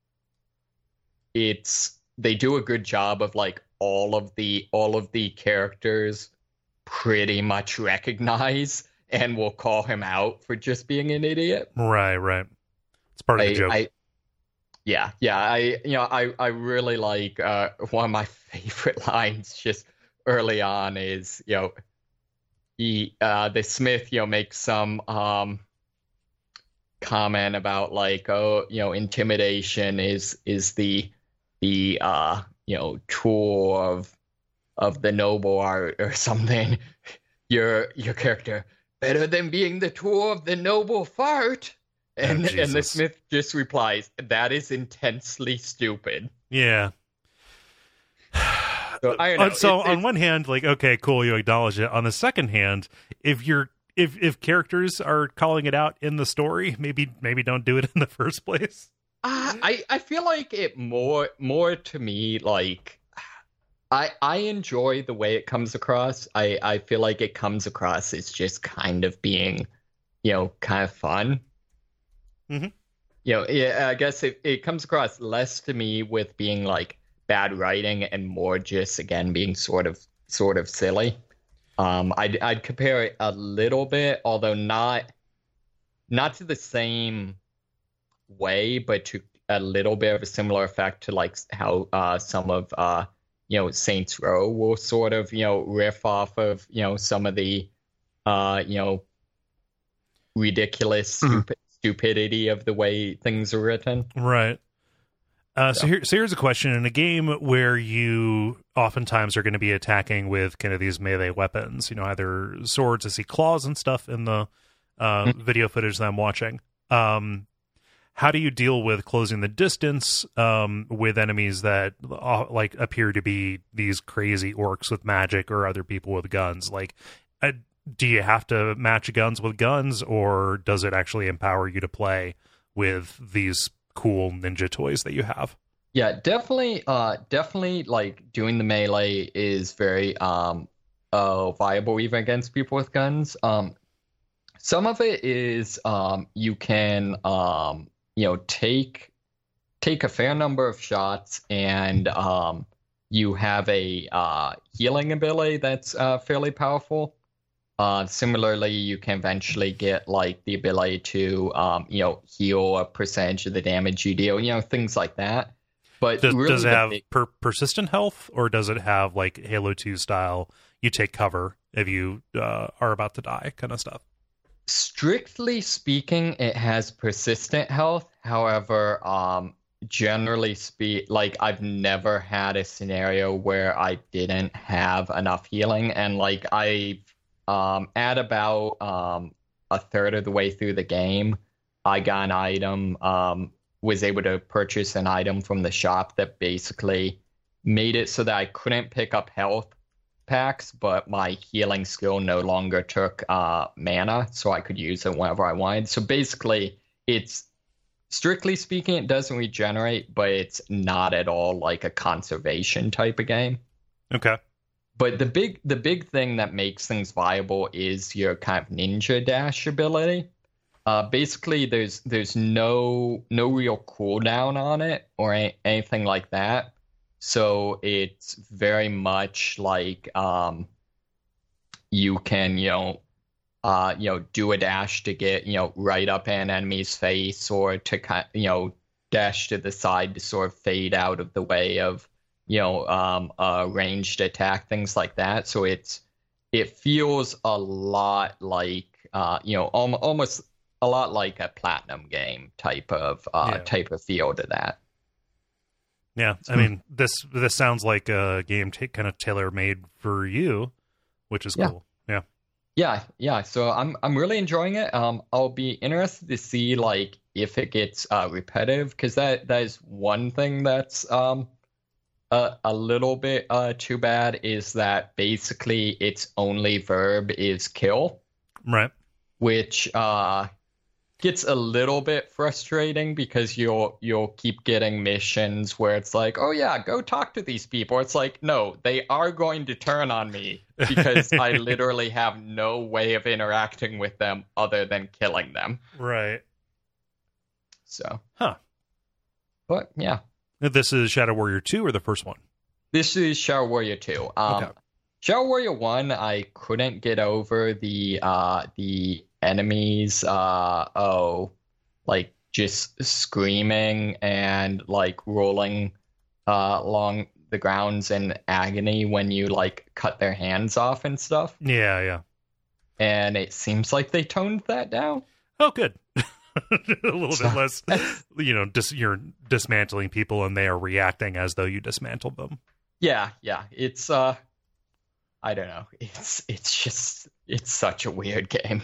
it's they do a good job of like all of the all of the characters pretty much recognize and will call him out for just being an idiot. Right, right. It's part of I, the joke. I, yeah, yeah. I you know I I really like uh, one of my favorite lines just early on is you know he uh, the Smith you know makes some um comment about like oh you know intimidation is is the the uh you know tool of of the noble art or something. Your your character better than being the tool of the noble fart. And oh, and the Smith just replies, "That is intensely stupid." Yeah. So, I don't know. so it's, on it's, one hand, like, okay, cool, you acknowledge it. On the second hand, if you're if if characters are calling it out in the story, maybe maybe don't do it in the first place. Uh, I I feel like it more more to me like I I enjoy the way it comes across. I I feel like it comes across as just kind of being, you know, kind of fun. Mm-hmm. You know, yeah, I guess it, it comes across less to me with being like bad writing and more just again being sort of sort of silly. Um, I'd I'd compare it a little bit, although not not to the same way, but to a little bit of a similar effect to like how uh, some of uh, you know Saints Row will sort of you know riff off of you know some of the uh, you know ridiculous Mhm. stupid, stupidity of the way things are written. Right. Uh, so, here, so here's a question. In a game where you oftentimes are going to be attacking with kind of these melee weapons, you know, either swords, I see claws and stuff in the uh, Mm. video footage that I'm watching. Um, how do you deal with closing the distance um, with enemies that uh, like appear to be these crazy orcs with magic or other people with guns? Like, uh, do you have to match guns with guns, or does it actually empower you to play with these cool ninja toys that you have? Yeah, definitely uh definitely like doing the melee is very um uh viable even against people with guns. Um some of it is um you can um you know take take a fair number of shots and um you have a uh healing ability that's uh fairly powerful. Uh, similarly, you can eventually get like the ability to, um, you know, heal a percentage of the damage you deal, you know, things like that. But does, really does it the have big- per- persistent health, or does it have like Halo two style? You take cover if you uh, are about to die, kind of stuff. strictly speaking, it has persistent health. However, um, generally speak, like I've never had a scenario where I didn't have enough healing, and like I. Um, at about um, a third of the way through the game, I got an item, um, was able to purchase an item from the shop that basically made it so that I couldn't pick up health packs, but my healing skill no longer took uh, mana, so I could use it whenever I wanted. So basically, it's strictly speaking, it doesn't regenerate, but it's not at all like a conservation type of game. Okay. but the big the big thing that makes things viable is your kind of ninja dash ability. Uh, basically, there's there's no no real cooldown on it or any, anything like that. So it's very much like um, you can you know uh, you know do a dash to get you know right up an enemy's face, or to kind you know dash to the side to sort of fade out of the way of you know um, a ranged attack, things like that. So it's it feels a lot like uh, you know al- almost. a lot like a platinum game type of uh, Yeah. type of feel to that. Yeah, I mean this this sounds like a game t- kind of tailor made for you, which is Yeah. cool. Yeah, Yeah, yeah. So I'm I'm really enjoying it. Um, I'll be interested to see like if it gets uh, repetitive, because that that is one thing that's um a a little bit uh too bad, is that basically its only verb is kill, right. which uh gets a little bit frustrating because you'll you'll keep getting missions where it's like, oh yeah, go talk to these people. It's like, no, they are going to turn on me because I literally have no way of interacting with them other than killing them. Right. So, Huh. but yeah, This is Shadow Warrior two or the first one? this is Shadow Warrior two. Um, Okay. Shadow Warrior one, I couldn't get over the uh the enemies uh oh like just screaming and like rolling uh along the grounds in agony when you like cut their hands off and stuff. Yeah, yeah. And it seems like they toned that down. Oh, good. A little So- bit less, you know, dis- you're dismantling people and they are reacting as though you dismantled them. Yeah, yeah. It's uh I don't know. It's it's just it's such a weird game.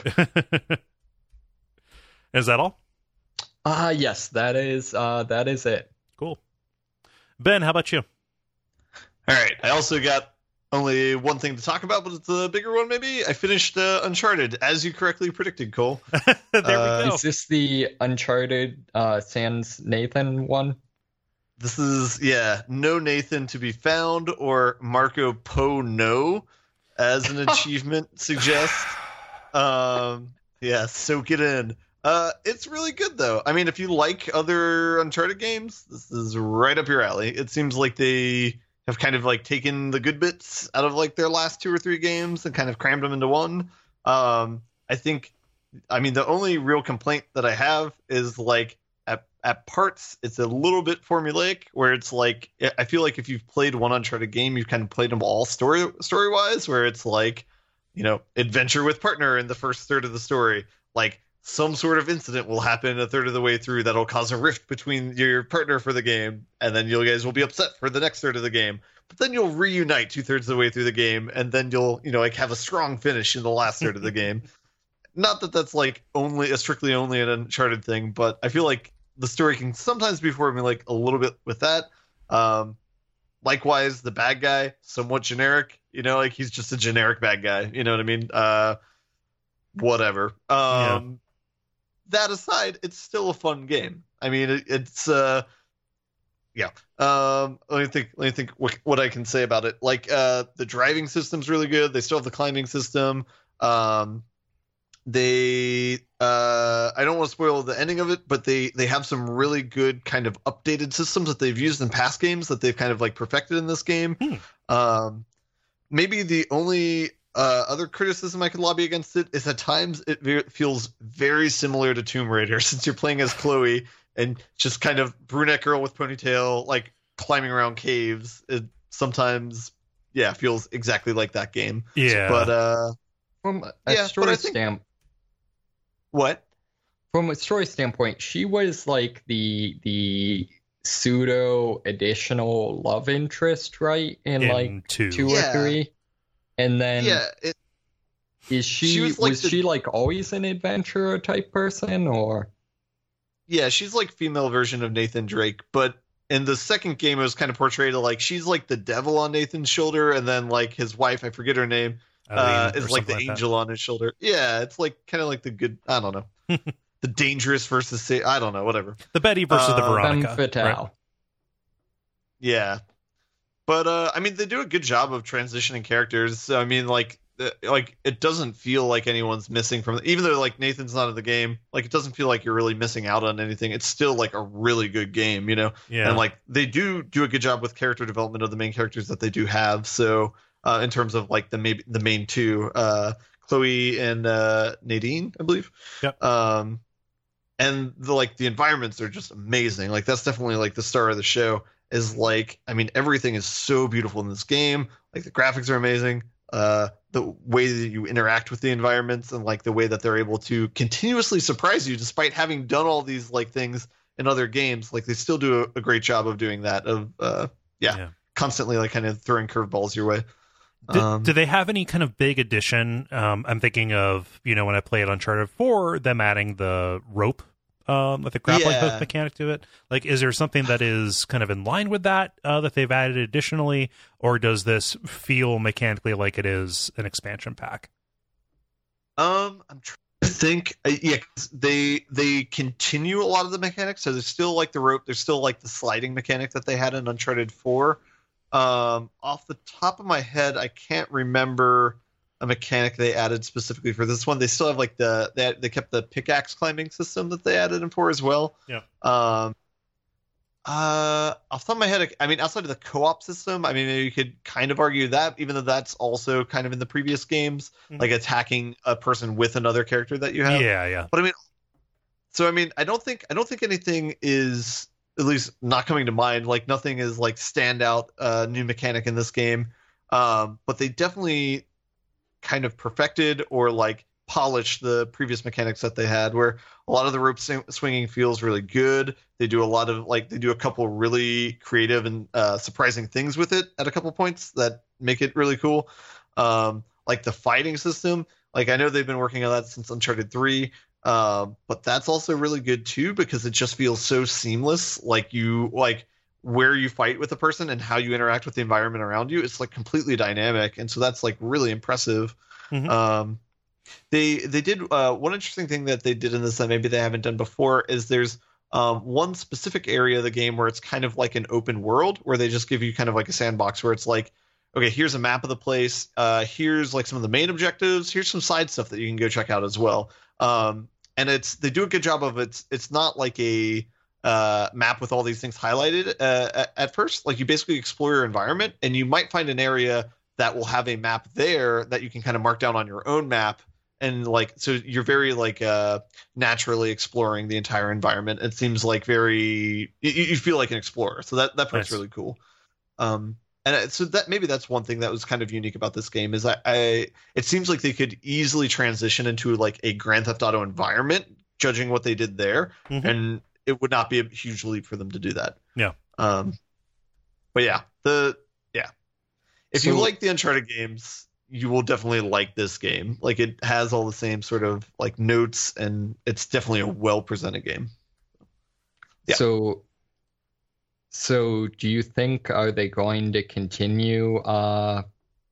Is that all? Uh yes, that is uh that is it. Cool. Ben, how about you? All right. I also got only one thing to talk about, but it's a bigger one maybe. I finished uh, Uncharted, as you correctly predicted, Cole. there Uh, we go. Is this the Uncharted uh Sans Nathan one? This is, yeah, no Nathan to be found, or Marco Po no, as an achievement suggests. Um, yeah, soak it in. Uh, it's really good, though. I mean, if you like other Uncharted games, this is right up your alley. It seems like they have kind of like taken the good bits out of like their last two or three games and kind of crammed them into one. Um, I think, I mean, the only real complaint that I have is like, At, at parts, it's a little bit formulaic, where it's like, I feel like if you've played one Uncharted game, you've kind of played them all story story wise, where it's like, you know, adventure with partner in the first third of the story, like some sort of incident will happen a third of the way through that'll cause a rift between your partner for the game, and then you guys will be upset for the next third of the game. But then you'll reunite two thirds of the way through the game, and then you'll, you know, like have a strong finish in the last third of the game. Not that that's like only a strictly only an Uncharted thing, but I feel like the story can sometimes be formulaic a little bit with that. Um, likewise, the bad guy, somewhat generic. You know, like he's just a generic bad guy. You know what I mean? Uh, whatever. Um, That aside, it's still a fun game. I mean, it, it's uh, yeah. Um, let me think. Let me think what, what I can say about it. Like uh, the driving system's really good. They still have the climbing system. Um, they uh I don't want to spoil the ending of it, but they they have some really good kind of updated systems that they've used in past games that they've kind of like perfected in this game. Hmm. Um maybe the only uh other criticism I could lobby against it is at times it ve- feels very similar to Tomb Raider, since you're playing as Chloe and just kind of brunette girl with ponytail like climbing around caves. It sometimes yeah feels exactly like that game. Yeah. But uh From a Yeah, but story I think- stamp what? from a story standpoint, she was like the the pseudo additional love interest, right? In, In like two. two Yeah. or three. And then Yeah, it, is she, She was, was like the- she like always an adventurer type person, or yeah, she's like female version of Nathan Drake, but in the second game it was kind of portrayed like she's like the devil on Nathan's shoulder, and then like his wife, I forget her name, uh, Eileen or is like the something angel on his shoulder. Yeah, it's like kind of like the good, I don't know, the dangerous versus sa- I don't know, whatever. that. The Betty versus the Uh, Veronica. femme fatale. right? Yeah, But uh, I mean, they do a good job of transitioning characters. So, I mean, like, the, like it doesn't feel like anyone's missing from, even though like Nathan's not in the game. Like, it doesn't feel like you're really missing out on anything. It's still like a really good game, you know. Yeah. And like they do do a good job with character development of the main characters that they do have. So, uh, in terms of like the maybe the main two, uh, Chloe and uh, Nadine, I believe. Yep. Um, and the like the environments are just amazing. Like that's definitely like the star of the show. Is like, I mean, everything is so beautiful in this game. Like the graphics are amazing. Uh, the way that you interact with the environments and like the way that they're able to continuously surprise you, despite having done all these like things in other games. Like they still do a, a great job of doing that. Of uh, yeah, yeah, constantly like kind of throwing curveballs your way. Do, um, do they have any kind of big addition? Um, I'm thinking of, you know, when I played Uncharted four, them adding the rope. Um, like the grappling yeah. hook mechanic to it. Like, is there something that is kind of in line with that uh, that they've added additionally, or does this feel mechanically like it is an expansion pack? Um, I'm trying to think. Uh, yeah, 'cause they they continue a lot of the mechanics. So there's still like the rope. There's still like the sliding mechanic that they had in Uncharted four. Um, off the top of my head, I can't remember a mechanic they added specifically for this one. They still have like the they they kept the pickaxe climbing system that they added in four as well. Yeah. Um. Uh, off the top of my head, I mean, outside of the co-op system, I mean, maybe you could kind of argue that, even though that's also kind of in the previous games, Mm-hmm. like attacking a person with another character that you have. Yeah, yeah. But I mean, so I mean, I don't think I don't think anything is, at least not coming to mind. Like nothing is like standout uh, new mechanic in this game. Um, but they definitely kind of perfected or like polished the previous mechanics that they had, where a lot of the rope swing- swinging feels really good. They do a lot of like they do a couple really creative and uh, surprising things with it at a couple points that make it really cool. Um, like the fighting system, like I know they've been working on that since Uncharted three, um, but that's also really good too because it just feels so seamless. Like you like where you fight with a person and how you interact with the environment around you, it's like completely dynamic, and so that's like really impressive. Mm-hmm. Um, they they did uh, one interesting thing that they did in this that maybe they haven't done before is there's um, one specific area of the game where it's kind of like an open world where they just give you kind of like a sandbox where it's like, okay, here's a map of the place, uh, here's like some of the main objectives, here's some side stuff that you can go check out as well. Um, and it's they do a good job of it's it's not like a uh, map with all these things highlighted uh, at, at first. Like you basically explore your environment, and you might find an area that will have a map there that you can kind of mark down on your own map. And like, so you're very like uh, naturally exploring the entire environment. It seems like very, you, you feel like an explorer. So that, that part's Nice. really cool. Um, and so that maybe that's one thing that was kind of unique about this game is I, I, it seems like they could easily transition into like a Grand Theft Auto environment, judging what they did there. Mhm. And it would not be a huge leap for them to do that. Yeah. Um, but yeah, the, yeah. If you So- like the Uncharted games, you will definitely like this game. Like it has all the same sort of like notes, and it's definitely a well presented game. Yeah. So, so do you think are they going to continue uh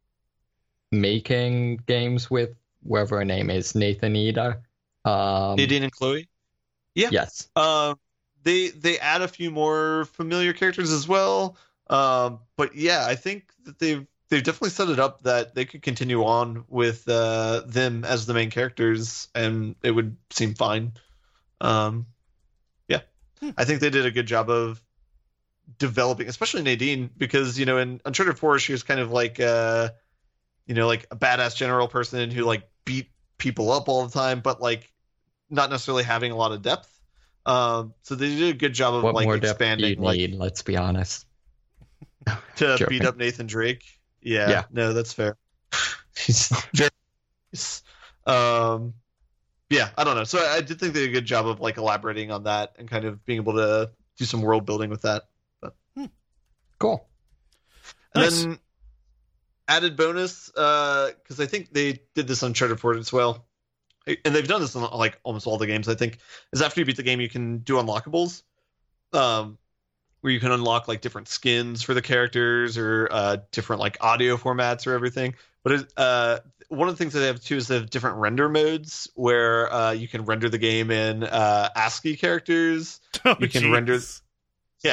making games with whoever her name is, Nathanita? Um, Nadine and Chloe. Yeah. Yes. Um, they they add a few more familiar characters as well. Um, but yeah, I think that they've they've definitely set it up that they could continue on with uh, them as the main characters, and it would seem fine. Um, yeah, Hmm. I think they did a good job of developing, especially Nadine, because you know in Uncharted four she was kind of like uh, you know like a badass general person who like beat people up all the time, but like not necessarily having a lot of depth. Um, so they did a good job of What like more depth do expanding, you like need? Let's be honest. to Joking. beat up Nathan Drake. Yeah, Yeah. no, that's fair. He's very nice. Um, yeah, I don't know. So I, I did think they did a good job of like elaborating on that and kind of being able to do some world building with that. Cool. And Nice. then added bonus, because I think they did this on Uncharted four as well, and they've done this in like almost all the games. I think is after you beat the game, you can do unlockables, um, where you can unlock like different skins for the characters or uh, different like audio formats or everything. But it, uh, one of the things that they have too is they have different render modes where uh, you can render the game in uh, ASCII characters. Oh, You can geez. render- Yeah.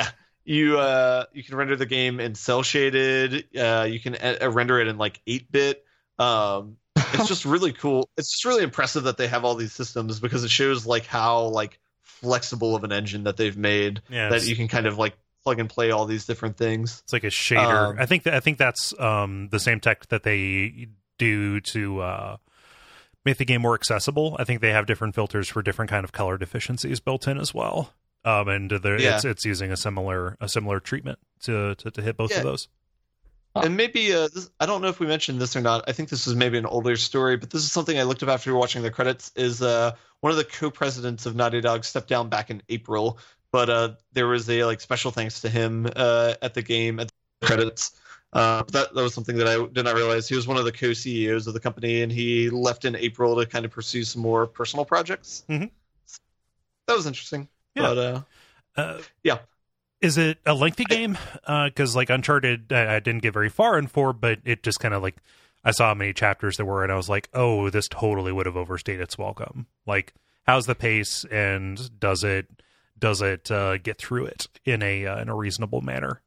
you uh, you can render the game in cell shaded. Uh, you can uh, render it in like eight bit. Um, it's just really cool. It's just really impressive that they have all these systems because it shows like how like flexible of an engine that they've made Yeah, that it's- you can kind of like plug and play all these different things. It's like a shader. Um, I think that I think that's um, the same tech that they do to uh, make the game more accessible. I think they have different filters for different kind of color deficiencies built in as well. Um, and they're- Yeah. it's it's using a similar a similar treatment to to, to hit both Yeah. of those. And maybe uh, this, I don't know if we mentioned this or not. I think this is maybe an older story, but this is something I looked up after watching the credits. Is uh, one of the co-presidents of Naughty Dog stepped down back in April, but uh, there was a like special thanks to him uh, at the game at the credits. Uh, that that was something that I did not realize. He was one of the co-C E Os of the company, and he left in April to kind of pursue some more personal projects. Mhm. That was interesting. Yeah. But uh, Uh, yeah. Is it a lengthy game? Because like Uncharted, I, I didn't get very far in for, but it just kind of like I saw how many chapters there were, and I was like, oh, this totally would have overstayed its welcome. Like, how's the pace, and does it does it uh, get through it in a uh, in a reasonable manner?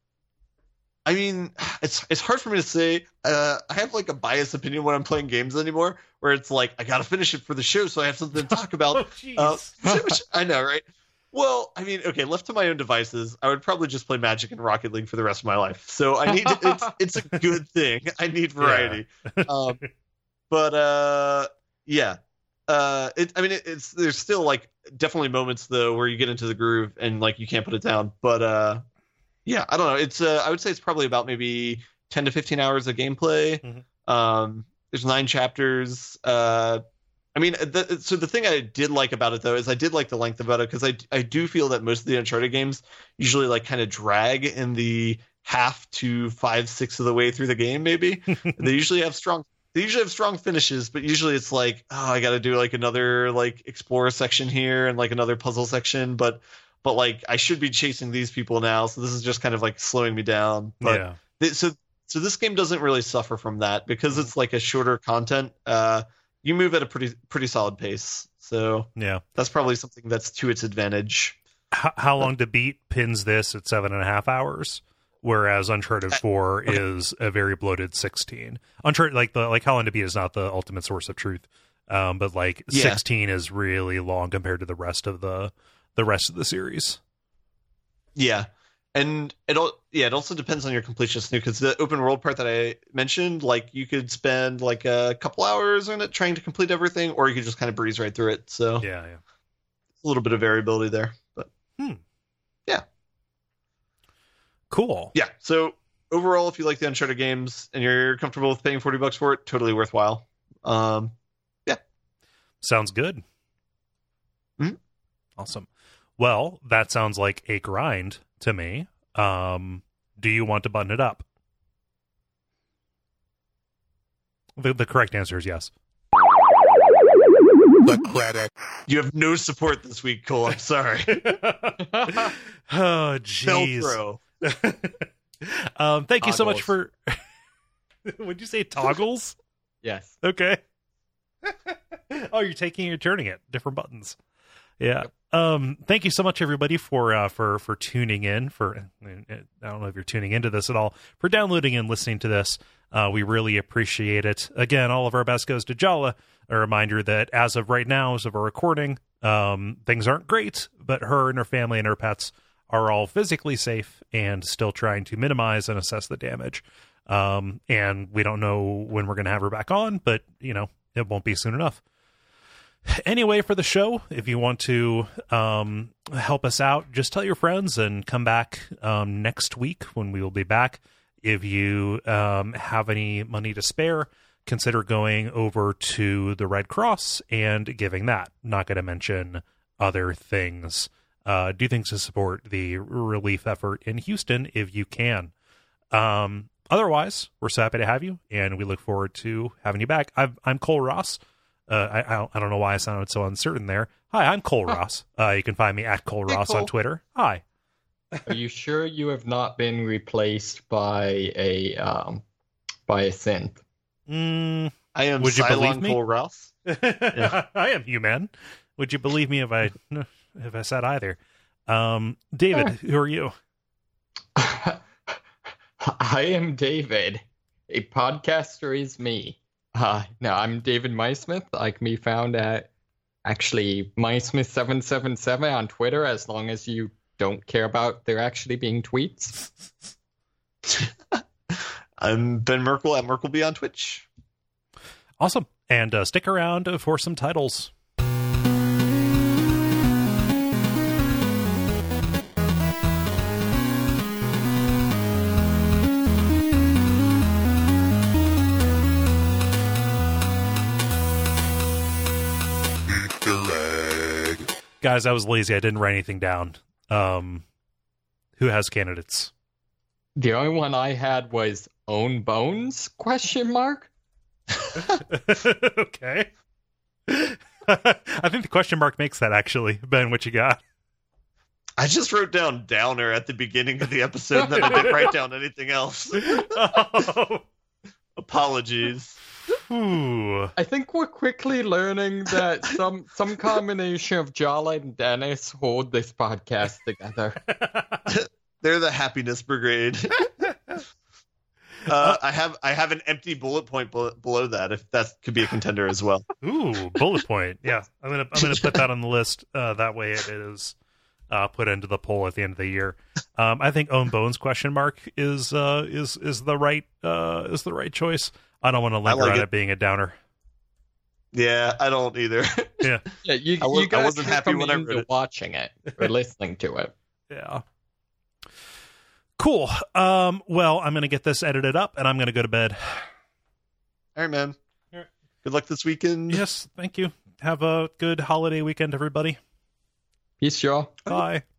I mean, it's it's hard for me to say. Uh, I have like a biased opinion when I'm playing games anymore, where it's like I gotta finish it for the show, so I have something to talk about. Oh, jeez. Uh, which- I know, right? Well, I mean, okay, left to my own devices, I would probably just play Magic and Rocket League for the rest of my life. So I need it's it's a good thing. I need variety. Um, but uh, yeah, uh, it. I mean, it, it's there's still like definitely moments though where you get into the groove and like you can't put it down. But uh, yeah, I don't know. It's uh, I would say it's probably about maybe ten to fifteen hours of gameplay. Mhm. Um, there's nine chapters. Uh, I mean, the, so the thing I did like about it though is I did like the length about it because I I do feel that most of the Uncharted games usually like kind of drag in the half to five six of the way through the game. Maybe they usually have strong they usually have strong finishes, but usually it's like, oh, I got to do like another like explorer section here and like another puzzle section, but but like I should be chasing these people now, so this is just kind of like slowing me down. But yeah. th- so so this game doesn't really suffer from that because it's like a shorter content. Uh, you move at a pretty pretty solid pace, so Yeah. that's probably something that's to its advantage. How, how long to beat pins this at seven and a half hours, whereas Uncharted Four okay. is a very bloated sixteen. Uncharted, like the like how long to beat is not the ultimate source of truth, um, but like Yeah. sixteen is really long compared to the rest of the the rest of the series. Yeah, and it all yeah it also depends on your completionist because the open world part that I mentioned, like you could spend like a couple hours in it trying to complete everything, or you could just kind of breeze right through it. So Yeah, yeah. a little bit of variability there, but Hmm. yeah, Cool. yeah. So overall, if you like the Uncharted games and you're comfortable with paying forty bucks for it, totally worthwhile. Um, Sounds good. Mhm. Awesome. Well, that sounds like a grind to me. Um, do you want to button it up? The, the correct answer is yes. The credit. you have no support this week, Cole. I'm sorry. Oh, jeez. Velcro. um, thank you so much Toggles. for. Would you say toggles? Yes. Okay. Oh, you're taking you're turning it different buttons. Yeah. Um. Thank you so much, everybody, for uh, for for tuning in. For I don't know if you're tuning into this at all. For downloading and listening to this, uh, we really appreciate it. Again, all of our best goes to Jala. A reminder that as of right now, as of our recording, um, things aren't great, but her and her family and her pets are all physically safe and still trying to minimize and assess the damage. Um, and we don't know when we're going to have her back on, but you know, it won't be soon enough. Anyway, for the show, if you want to um, help us out, just tell your friends and come back um, next week when we will be back. If you um, have any money to spare, consider going over to the Red Cross and giving that. Not going to mention other things. Uh, do things to support the relief effort in Houston if you can. Um, otherwise, we're so happy to have you, and we look forward to having you back. I've, I'm Cole Ross. Uh, I, I don't I don't know why I sounded so uncertain there. Hi, I'm Cole Ross. Uh, you can find me at Cole Hey, Ross Cole. on Twitter. Hi. Are you sure you have not been replaced by a um by a synth? Mm, I am Would you believe Cylon me? Cole Rouse. I am human. Would you believe me if I if I said either? Um, David, who are you? I am David. A podcaster is me. Uh, no, I'm David Mysmith. I can be found at actually Mysmith seven seven seven on Twitter, as long as you don't care about there actually being tweets. I'm Ben Merkel at Merkelby on Twitch. Awesome. And uh, stick around for some titles. Guys, I was lazy. I didn't write anything down. Um, who has candidates? The only one I had was Own Bones? Question mark. Okay. I think the question mark makes that, actually. Ben, what you got? I just wrote down Downer at the beginning of the episode, and then I didn't write down anything else. Oh. Apologies. Ooh. I think we're quickly learning that some some combination of Jala and Dennis hold this podcast together. They're the happiness brigade. uh, I have I have an empty bullet point below, below that, if that could be a contender as well. Ooh, bullet point. Yeah, I'm gonna I'm gonna put that on the list. Uh, that way, it is uh, put into the poll at the end of the year. Um, I think Own Bones question mark is uh, is is the right uh, is the right choice. I don't want to linger like on it. it being a downer. Yeah, I don't either. Yeah, Yeah, you, I was- you guys I wasn't should happy come when I into read it. watching it or listening to it. yeah. Cool. Um, well, I'm gonna get this edited up, and I'm gonna go to bed. All right, man. All right. Good luck this weekend. Yes, thank you. Have a good holiday weekend, everybody. Peace, y'all. Bye.